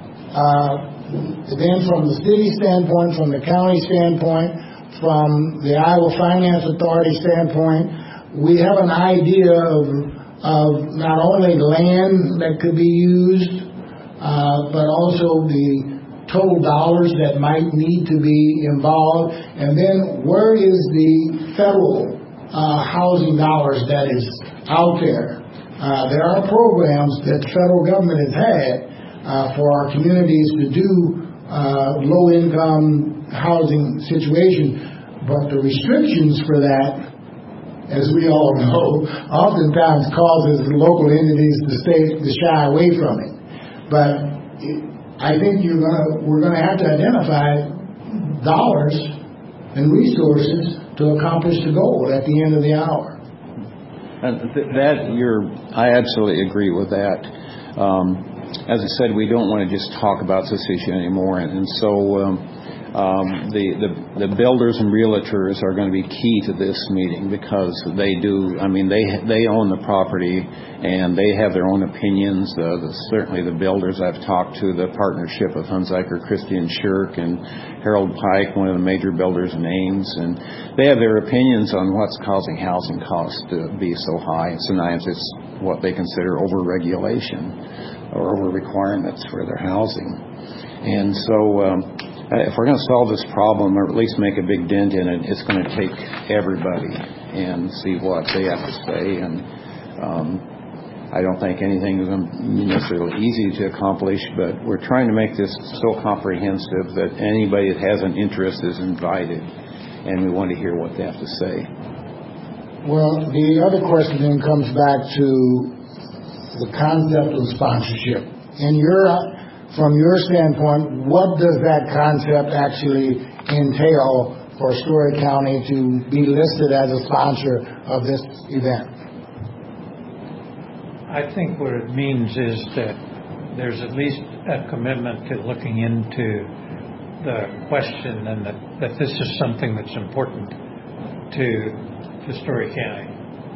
Then from the city standpoint, from the county standpoint, from the Iowa Finance Authority standpoint, we have an idea of not only land that could be used, but also the total dollars that might need to be involved, and then where is the federal housing dollars that is out there. There are programs that the federal government has had for our communities to do low-income housing situation, but the restrictions for that, as we all know, oftentimes causes local entities to shy away from it. But I think we're going to have to identify dollars and resources to accomplish the goal at the end of the hour. I absolutely agree with that. As I said, we don't want to just talk about this issue anymore, and so the builders and realtors are going to be key to this meeting because they own the property and they have their own opinions. Certainly the builders I've talked to, the partnership of Hunziker, Christie and Shirk, and Harold Pike, one of the major builders in Ames, and they have their opinions on what's causing housing costs to be so high. Sometimes it's what they consider over-regulation or over-requirements for their housing. And so if we're going to solve this problem, or at least make a big dent in it, it's going to take everybody and see what they have to say. And I don't think anything is necessarily easy to accomplish, but we're trying to make this so comprehensive that anybody that has an interest is invited, and we want to hear what they have to say. Well, the other question then comes back to the concept of sponsorship. From your standpoint, what does that concept actually entail for Story County to be listed as a sponsor of this event? I think what it means is that there's at least a commitment to looking into the question, and that this is something that's important to Story County.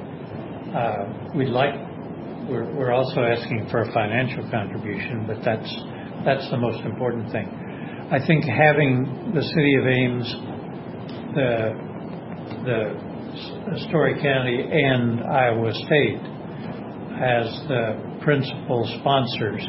We're also asking for a financial contribution, but that's the most important thing. I think having the City of Ames, the Story County, and Iowa State as the principal sponsors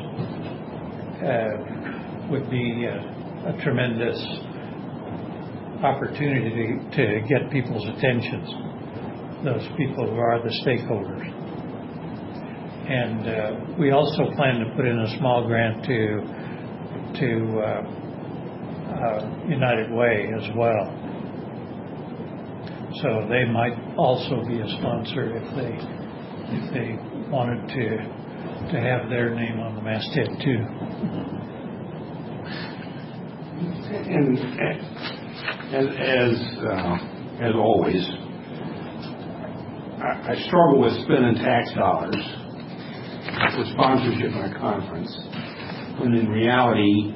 would be a tremendous opportunity to get people's attentions, those people who are the stakeholders. And we also plan to put in a small grant to United Way as well. So they might also be a sponsor if they wanted to have their name on the masthead too. And as always, I struggle with spending tax dollars for sponsorship in a conference, when in reality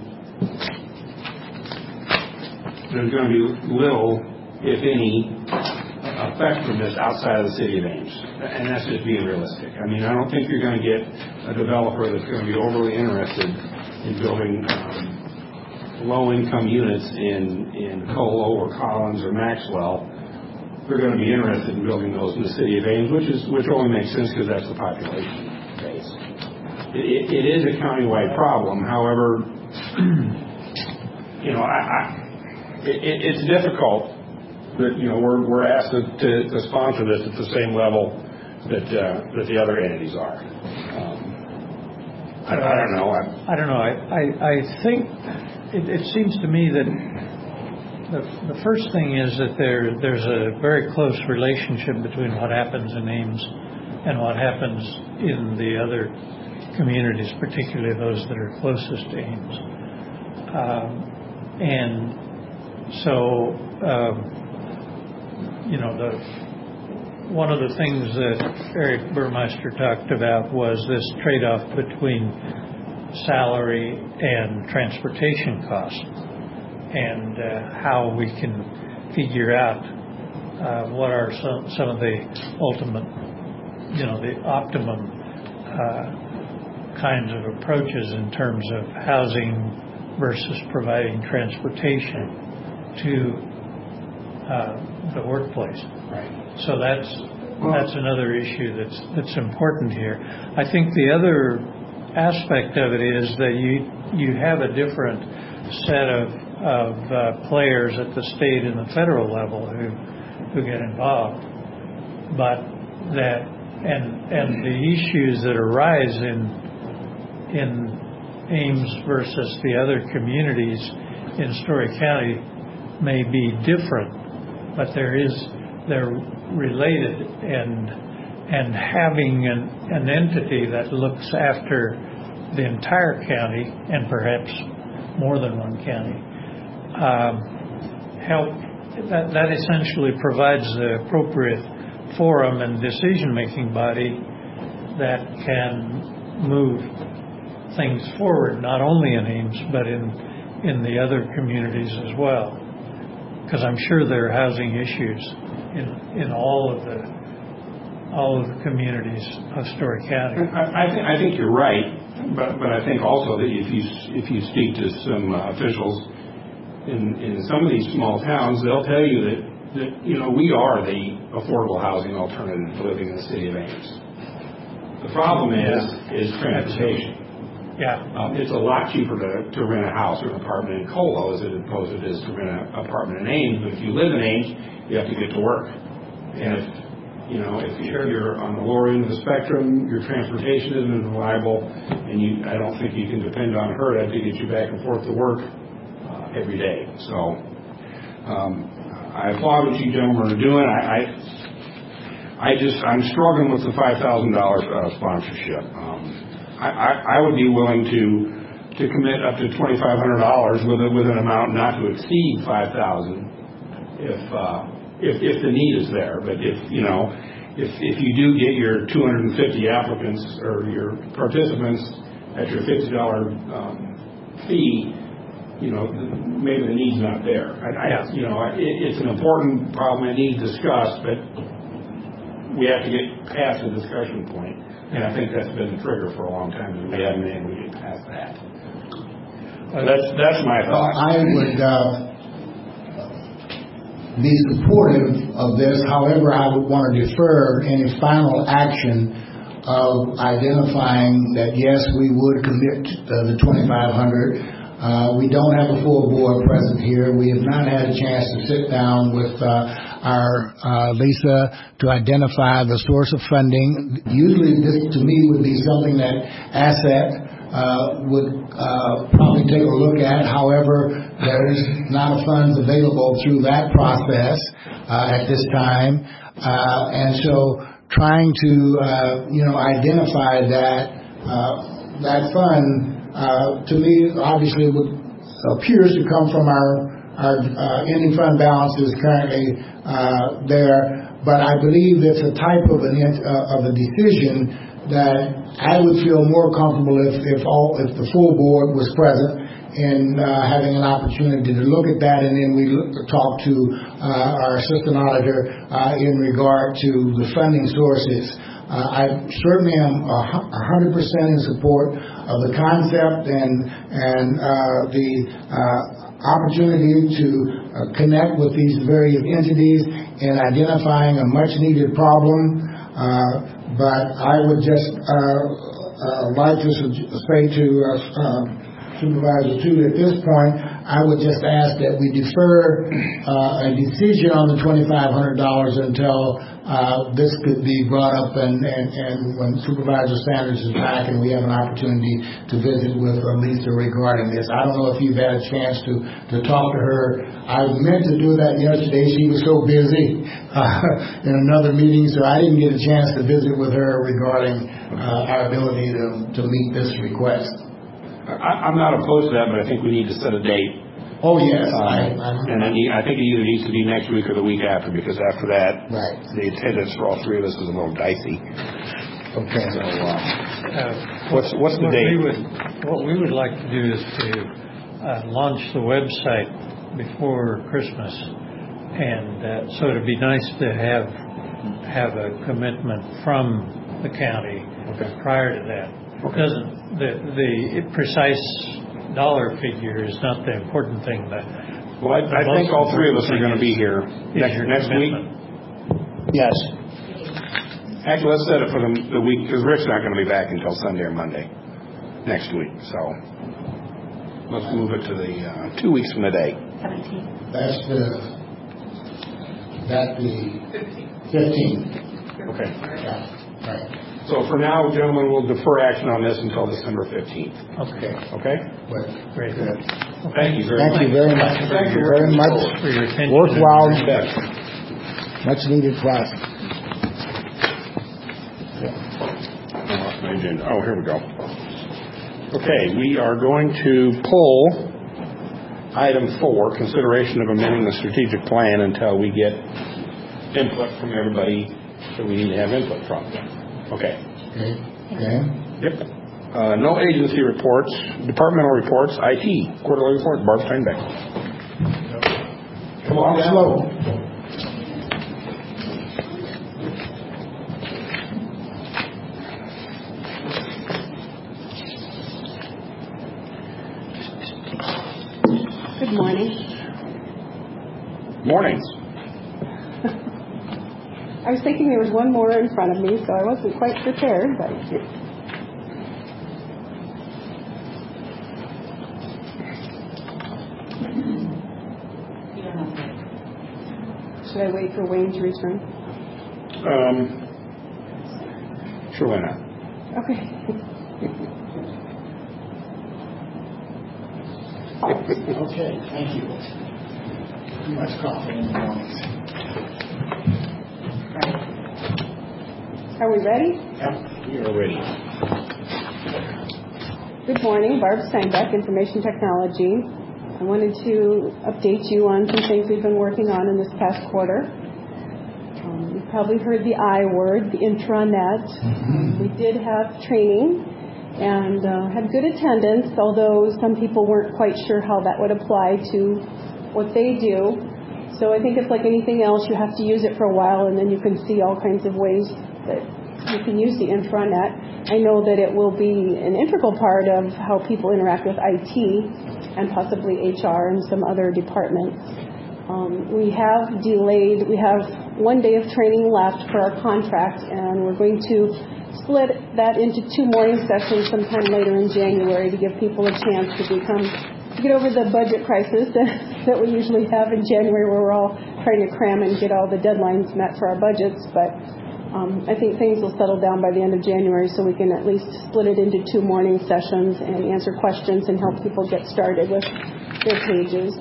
there's going to be little, if any, effect from this outside of the city of Ames. And that's just being realistic. I mean, I don't think you're going to get a developer that's going to be overly interested in building low-income units in Colo or Collins or Maxwell. They're going to be interested in building those in the city of Ames, which only makes sense because that's the population base. It is a countywide problem. However, it's difficult that we're asked to sponsor this at the same level that the other entities are. I don't know. I don't know. I think it seems to me that the first thing is that there's a very close relationship between what happens in Ames and what happens in the other communities, particularly those that are closest to Ames. And so, one of the things that Eric Burmeister talked about was this trade-off between salary and transportation costs, and how we can figure out what are some of the ultimate, the optimum kinds of approaches in terms of housing versus providing transportation to the workplace. Right. So that's another issue that's important here. I think the other aspect of it is that you have a different set of players at the state and the federal level who get involved, but that and the issues that arise in Ames versus the other communities in Story County may be different, but they're related, and having an entity that looks after the entire county and perhaps more than one county that essentially provides the appropriate forum and decision-making body that can move things forward, not only in Ames but in the other communities as well, because I'm sure there are housing issues in all of the communities of Story County. I think you're right, but I think also that if you speak to some officials in some of these small towns, they'll tell you that we are the affordable housing alternative to living in the city of Ames. The problem is transportation. Yeah. It's a lot cheaper to rent a house or an apartment in Colo as opposed to it is to rent an apartment in Ames. But if you live in Ames, you have to get to work. And if you're on the lower end of the spectrum, your transportation isn't reliable, and I don't think you can depend on HRDA to get you back and forth to work every day. So I applaud what you gentlemen are doing. I'm struggling with the $5,000 sponsorship. I would be willing to commit up to $2,500 with an amount not to exceed $5,000 if the need is there. But if you do get your 250 applicants or your participants at your $50 fee, maybe the need's not there. It's an important problem that needs discussed, but we have to get past the discussion point. And I think that's been the trigger for a long time, and we haven't been able to get past that. That's my thought. I would be supportive of this. However, I would want to defer any final action of identifying that, yes, we would commit the $2,500. We don't have a full board present here. We have not had a chance to sit down with our Lisa to identify the source of funding. Usually this, to me, would be something that ASSET would probably take a look at. However, there is not funds available through that process at this time. And so trying to, identify that fund, to me, obviously appears to come from our ending fund balances currently there, but I believe it's a type of a decision that I would feel more comfortable if the full board was present and having an opportunity to look at that, and then we talk to our assistant auditor in regard to the funding sources. I certainly am 100% in support of the concept and the opportunity to connect with these various entities in identifying a much-needed problem. But I would just like to say to Supervisor Toot, at this point, I would just ask that we defer a decision on the $2,500 until this could be brought up and when Supervisor Sanders is back and we have an opportunity to visit with Lisa regarding this. I don't know if you've had a chance to talk to her. I meant to do that yesterday. She was so busy in another meeting, so I didn't get a chance to visit with her regarding our ability to meet this request. I'm not opposed to that, but I think we need to set a date. Oh, yes. And then I think it either needs to be next week or the week after, because after that, right, the attendance for all three of us is a little dicey. Okay. So, what's the date? What we would like to do is to launch the website before Christmas, and so it'd be nice to have a commitment from the county prior to that. The precise dollar figure is not the important thing. Well, I think all three of us are going to be here next week. Yes. Actually, let's set it for the week, because Rick's not going to be back until Sunday or Monday next week. So let's move it to the 2 weeks from today. 17th. That's the 15th. Okay. Yeah. Right. So for now, gentlemen, we'll defer action on this until December 15th. Okay. Okay? Very good. Thank you very much. Thank you very much. Thank you very much. For your attention. Worthwhile, much needed class. Oh, here we go. Okay, we are going to pull item 4, consideration of amending the strategic plan, until we get input from everybody that we need to have input from. Okay. Okay. Yep. No agency reports, departmental reports, IT, quarterly report, Barb Steinbeck. Come on Slow. Good morning. Morning. I was thinking there was one more in front of me, so I wasn't quite prepared, but should I wait for Wayne to return? Sure, why not? Okay. Okay, thank you. Too much coffee in the mornings. Are we ready? Yep, we are ready. Good morning, Barb Steinbeck, Information Technology. I wanted to update you on some things we've been working on in this past quarter. You've probably heard the I word, the intranet. We did have training and had good attendance, although some people weren't quite sure how that would apply to what they do. So I think it's like anything else, you have to use it for a while, and then you can see all kinds of ways that you can use the intranet. I know that it will be an integral part of how people interact with IT and possibly HR and some other departments. We have 1 day of training left for our contract, and we're going to split that into 2 morning sessions sometime later in January to give people a chance to get over the budget crisis that we usually have in January, where we're all trying to cram and get all the deadlines met for our budgets. But I think things will settle down by the end of January, so we can at least split it into 2 morning sessions and answer questions and help people get started with their pages.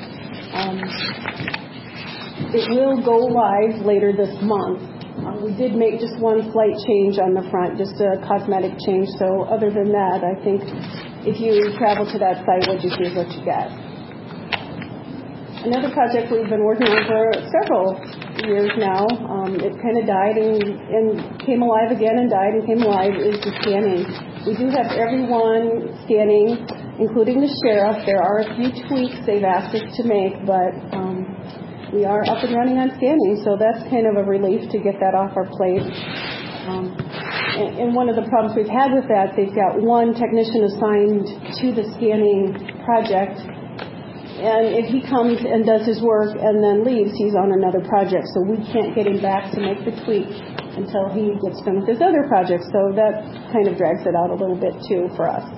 It will go live later this month. We did make just one slight change on the front, just a cosmetic change. So other than that, I think if you travel to that site, what you see is what you get. Another project we've been working on for several years now, it kind of died and came alive again and died and came alive, is the scanning. We do have everyone scanning, including the sheriff. There are a few tweaks they've asked us to make, but we are up and running on scanning, so that's kind of a relief to get that off our plate. And one of the problems we've had with that, they've got one technician assigned to the scanning project, and if he comes and does his work and then leaves, he's on another project, so we can't get him back to make the tweak until he gets done with his other project, so that kind of drags it out a little bit too for us.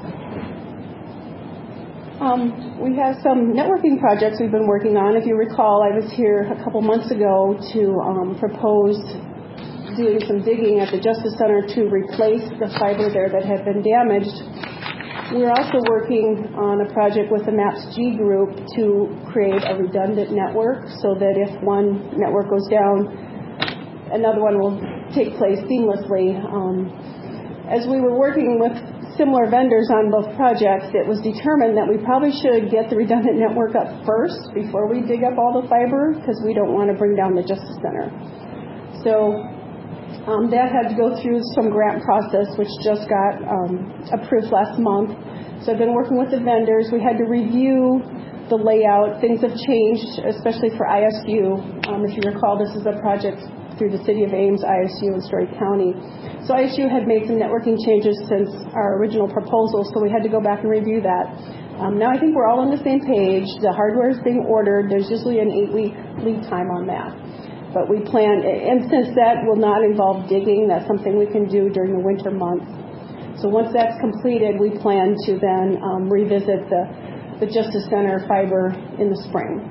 We have some networking projects we've been working on. If you recall, I was here a couple months ago to propose doing some digging at the Justice Center to replace the fiber there that had been damaged. We're also working on a project with the MAPS-G group to create a redundant network so that if one network goes down, another one will take place seamlessly. As we were working with similar vendors on both projects, it was determined that we probably should get the redundant network up first before we dig up all the fiber, because we don't want to bring down the Justice Center. So that had to go through some grant process, which just got approved last month. So I've been working with the vendors. We had to review the layout. Things have changed, especially for ISU. If you recall, this is a project through the City of Ames, ISU, and Story County. So ISU had made some networking changes since our original proposal, so we had to go back and review that. Now I think we're all on the same page. The hardware is being ordered. There's usually an 8-week lead time on that. But we plan, and since that will not involve digging, that's something we can do during the winter months. So once that's completed, we plan to then revisit the Justice Center fiber in the spring.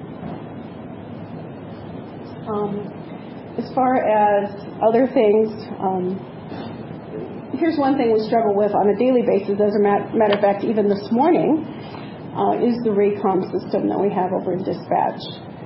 As far as other things, here's one thing we struggle with on a daily basis. As a matter of fact, even this morning, is the Raycom system that we have over in dispatch.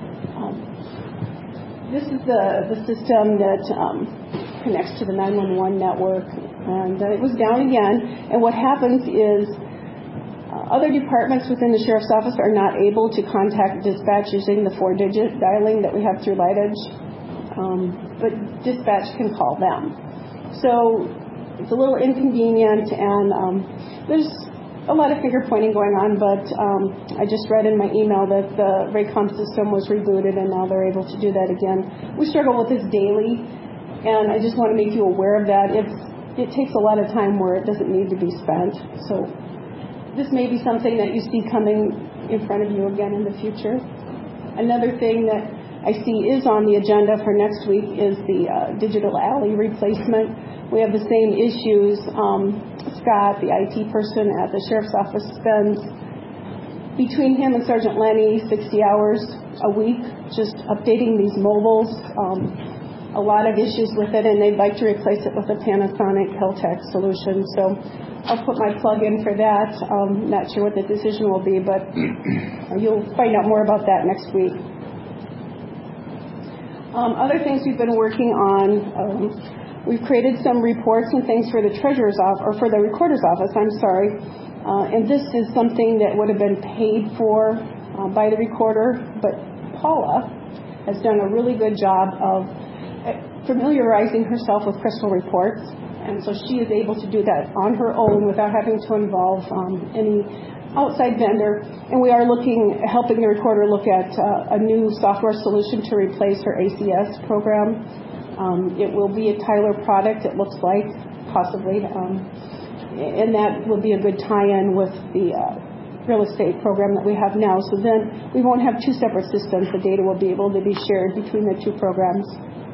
This is the system that connects to the 911 network, and it was down again. And what happens is other departments within the Sheriff's Office are not able to contact dispatch using the 4-digit dialing that we have through LightEdge, but dispatch can call them. So it's a little inconvenient, and there's a lot of finger pointing going on, but I just read in my email that the Raycom system was rebooted and now they're able to do that again. We struggle with this daily, and I just want to make you aware of that. It takes a lot of time where it doesn't need to be spent. So this may be something that you see coming in front of you again in the future. Another thing that I see is on the agenda for next week is the digital alley replacement. We have the same issues. Scott, the IT person at the Sheriff's Office, spends between him and Sergeant Lenny 60 hours a week just updating these mobiles. A lot of issues with it, and they'd like to replace it with a Panasonic Heltec solution. So I'll put my plug in for that. Not sure what the decision will be, but you'll find out more about that next week. Other things we've been working on. We've created some reports and things for the treasurer's office, or for the recorder's office, and this is something that would have been paid for by the recorder, but Paula has done a really good job of familiarizing herself with Crystal reports, and so she is able to do that on her own without having to involve any outside vendor. And we are helping the recorder look at a new software solution to replace her ACS program. It will be a Tyler product, it looks like, possibly, and that will be a good tie-in with the real estate program that we have now. So then we won't have two separate systems. The data will be able to be shared between the two programs.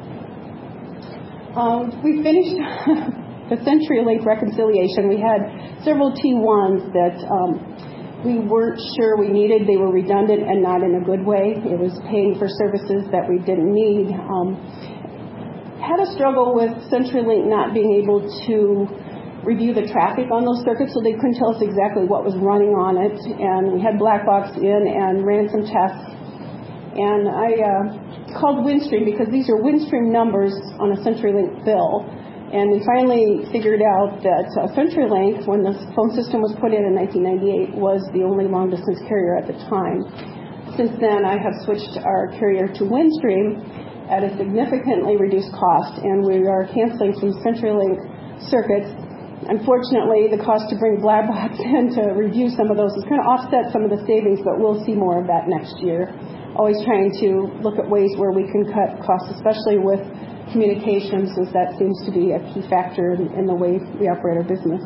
We finished the CenturyLink reconciliation. We had several T1s that we weren't sure we needed. They were redundant and not in a good way. It was paying for services that we didn't need. Had a struggle with CenturyLink not being able to review the traffic on those circuits, so they couldn't tell us exactly what was running on it. And we had Blackbox in and ran some tests. And I called Windstream because these are Windstream numbers on a CenturyLink bill. And we finally figured out that CenturyLink, when the phone system was put in 1998, was the only long-distance carrier at the time. Since then, I have switched our carrier to Windstream at a significantly reduced cost, and we are canceling some CenturyLink circuits. Unfortunately, the cost to bring BlackBox in to review some of those is going to offset some of the savings, but we'll see more of that next year. Always trying to look at ways where we can cut costs, especially with communications, since that seems to be a key factor in the way we operate our business.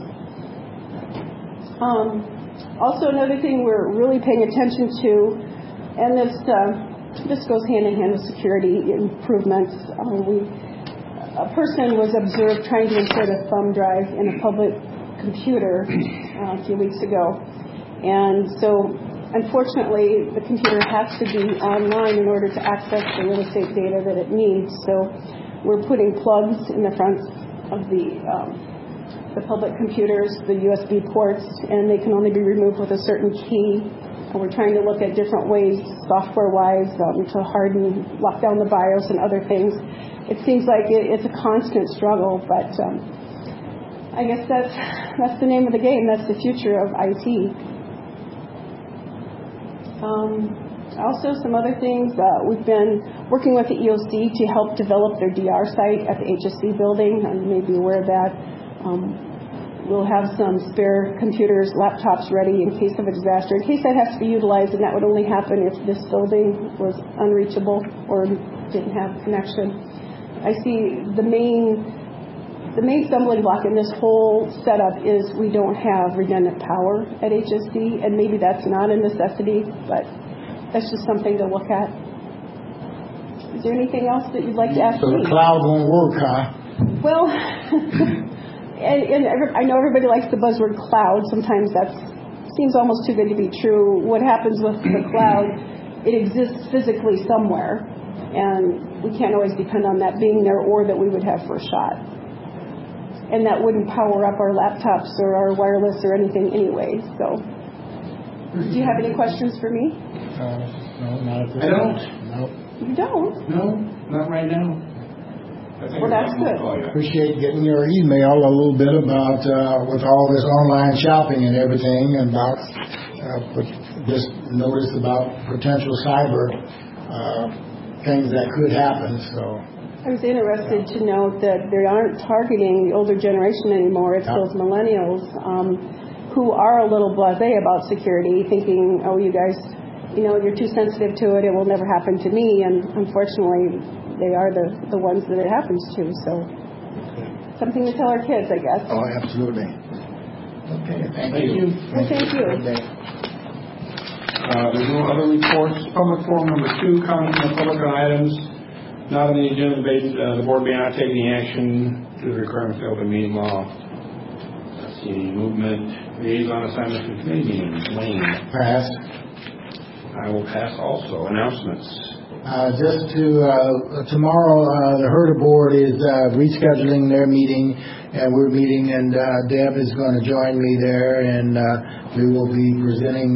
Also, another thing we're really paying attention to, and this goes hand in hand with security improvements. A person was observed trying to insert a thumb drive in a public computer a few weeks ago, and so unfortunately the computer has to be online in order to access the real estate data that it needs. So we're putting plugs in the front of the public computers, the USB ports, and they can only be removed with a certain key. And we're trying to look at different ways, software-wise, to harden, lock down the BIOS and other things. It seems like it's a constant struggle, but I guess that's the name of the game. That's the future of IT. Also, some other things. We've been working with the EOC to help develop their DR site at the HSC building. You may be aware of that. We'll have some spare computers, laptops ready in case of a disaster, in case that has to be utilized, and that would only happen if this building was unreachable or didn't have connection. I see the main stumbling block in this whole setup is we don't have redundant power at HSC, and maybe that's not a necessity, but that's just something to look at. Is there anything else that you'd like to ask me? So the cloud won't work, huh? Well, and I know everybody likes the buzzword cloud. Sometimes that seems almost too good to be true. What happens with the cloud, it exists physically somewhere, and we can't always depend on that being there or that we would have first shot. And that wouldn't power up our laptops or our wireless or anything anyway. So, do you have any questions for me? No, not at this I don't. No. You don't? No, not right now. Well, that's good. Appreciate getting your email a little bit about with all this online shopping and everything, and about just notice about potential cyber things that could happen. So I was interested to note that they aren't targeting the older generation anymore. It's those millennials who are a little blasé about security, thinking, oh, you guys, you're too sensitive to it. It will never happen to me. And unfortunately, they are the ones that it happens to. So something to tell our kids, I guess. Oh, absolutely. Okay, thank you. Well, thank you. There's no other reports. Public forum number 2, comments from the public on items not on the agenda debate. The board may not take any action to the requirements of the open meeting law. Let's see, movement, liaison assignments for committee meetings. Wayne. Pass. I will pass also. Announcements. Just tomorrow, the HERDA board is rescheduling their meeting, and we're meeting, and Deb is going to join me there, and we will be presenting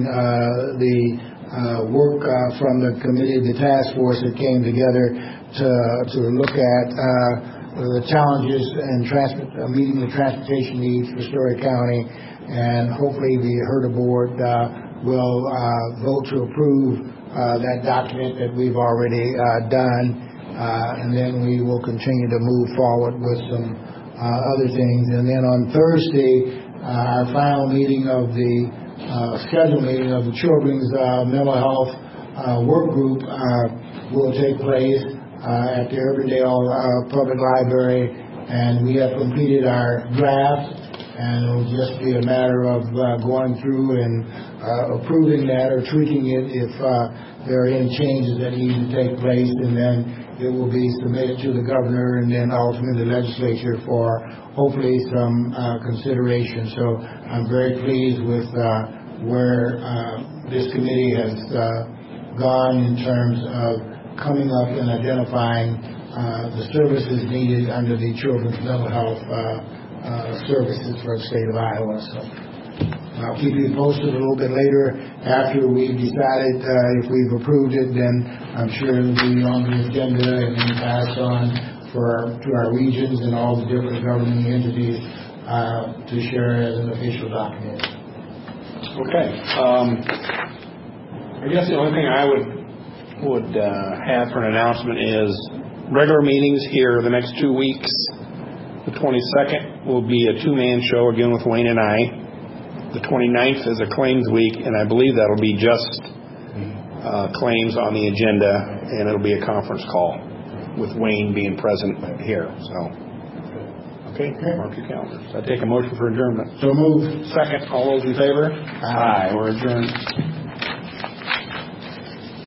the work from the committee, the task force that came together to look at the challenges and meeting the transportation needs for Story County, and hopefully the HERDA board will vote to approve that document that we've already done, and then we will continue to move forward with some other things. And then on Thursday, our final meeting of the scheduled meeting of the Children's Mental Health Work Group will take place at the Urbandale Public Library, and we have completed our draft, and it will just be a matter of going through and approving that or tweaking it if there are any changes that need to take place, and then it will be submitted to the governor and then ultimately the legislature for hopefully some consideration. So I'm very pleased with where this committee has gone in terms of coming up and identifying the services needed under the Children's Mental Health services for the state of Iowa. So I'll keep you posted a little bit later after we've decided if we've approved it. Then I'm sure it'll be on the agenda and then passed on to our regions and all the different governing entities to share as an official document. Okay. I guess the only thing I would have for an announcement is regular meetings here the next 2 weeks. The 22nd will be a two-man show again with Wayne and I. The 29th is a claims week, and I believe that'll be just claims on the agenda, and it'll be a conference call with Wayne being present here. So, okay, mark your calendars. I take a motion for adjournment. So moved. Second. All those in favor? Aye. We're adjourned.